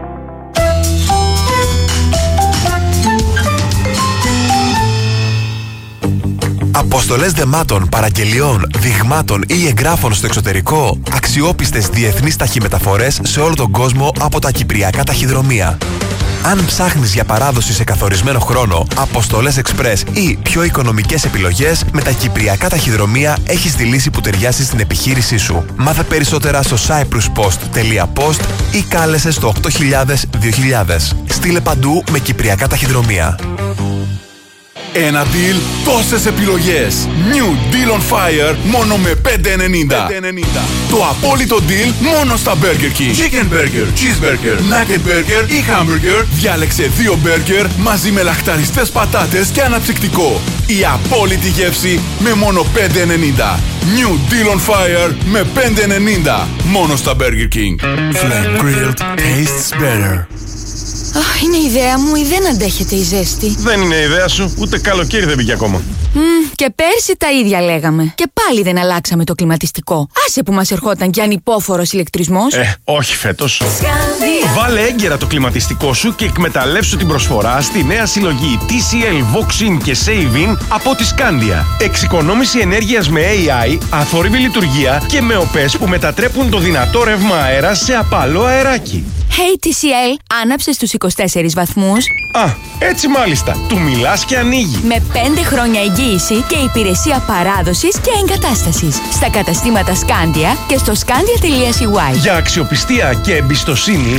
Αποστολές δεμάτων, παραγγελιών, δειγμάτων ή εγγράφων στο εξωτερικό. Αξιόπιστες διεθνείς ταχυμεταφορές σε όλο τον κόσμο από τα κυπριακά ταχυδρομεία. Αν ψάχνεις για παράδοση σε καθορισμένο χρόνο, αποστολές εξπρές ή πιο οικονομικές επιλογές, με τα κυπριακά ταχυδρομεία έχεις τη λύση που ταιριάζει στην επιχείρησή σου. Μάθε περισσότερα στο cypruspost.post ή κάλεσε στο 8000-2000. Στείλε παντού με κυπριακά ταχυδρομεία. Ένα deal, τόσες επιλογές. New Deal on Fire μόνο με 5,90. Το απόλυτο deal μόνο στα Burger King. Chicken Burger, Cheeseburger, Nugget Burger ή Hamburger. Διάλεξε 2 burger μαζί με λαχταριστές πατάτες και αναψυκτικό. Η απόλυτη γεύση με μόνο 5,90. New Deal on Fire με 5,90. Μόνο στα Burger King. Flame Grilled tastes better. Είναι ιδέα μου ή δεν αντέχεται η ζέστη? Δεν είναι ιδέα σου, ούτε καλοκαίρι δεν πήγε ακόμα. Και πέρσι τα ίδια λέγαμε. Και πάλι δεν αλλάξαμε το κλιματιστικό. Άσε που μας ερχόταν κι ανυπόφορος ηλεκτρισμός. Όχι φέτος. Βάλε έγκαιρα το κλιματιστικό σου και εκμεταλλεύσου την προσφορά στη νέα συλλογή TCL Voxin και Savin από τη Scandia. Εξοικονόμηση ενέργειας με AI, αθόρυβη λειτουργία και με οπές που μετατρέπουν το δυνατό ρεύμα αέρα σε απαλό αεράκι. Hey TCL, άναψες τους 24 βαθμούς. Έτσι μάλιστα. Του μιλάς και ανοίγει. Με 5 χρόνια εγγύηση και υπηρεσία παράδοσης και εγκατάστασης. Στα καταστήματα Scandia και στο scandia.cy. Για αξιοπιστία και εμπιστοσύνη.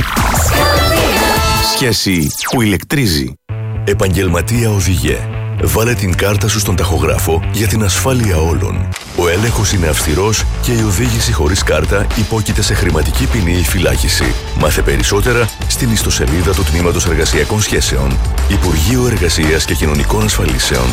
Σχέση που ηλεκτρίζει. Επαγγελματία οδηγέ. Βάλε την κάρτα σου στον ταχογράφο για την ασφάλεια όλων. Ο έλεγχος είναι αυστηρός και η οδήγηση χωρίς κάρτα υπόκειται σε χρηματική ποινή ή φυλάκιση. Μάθε περισσότερα στην ιστοσελίδα του Τμήματος Εργασιακών Σχέσεων. Υπουργείο Εργασίας και Κοινωνικών Ασφαλίσεων.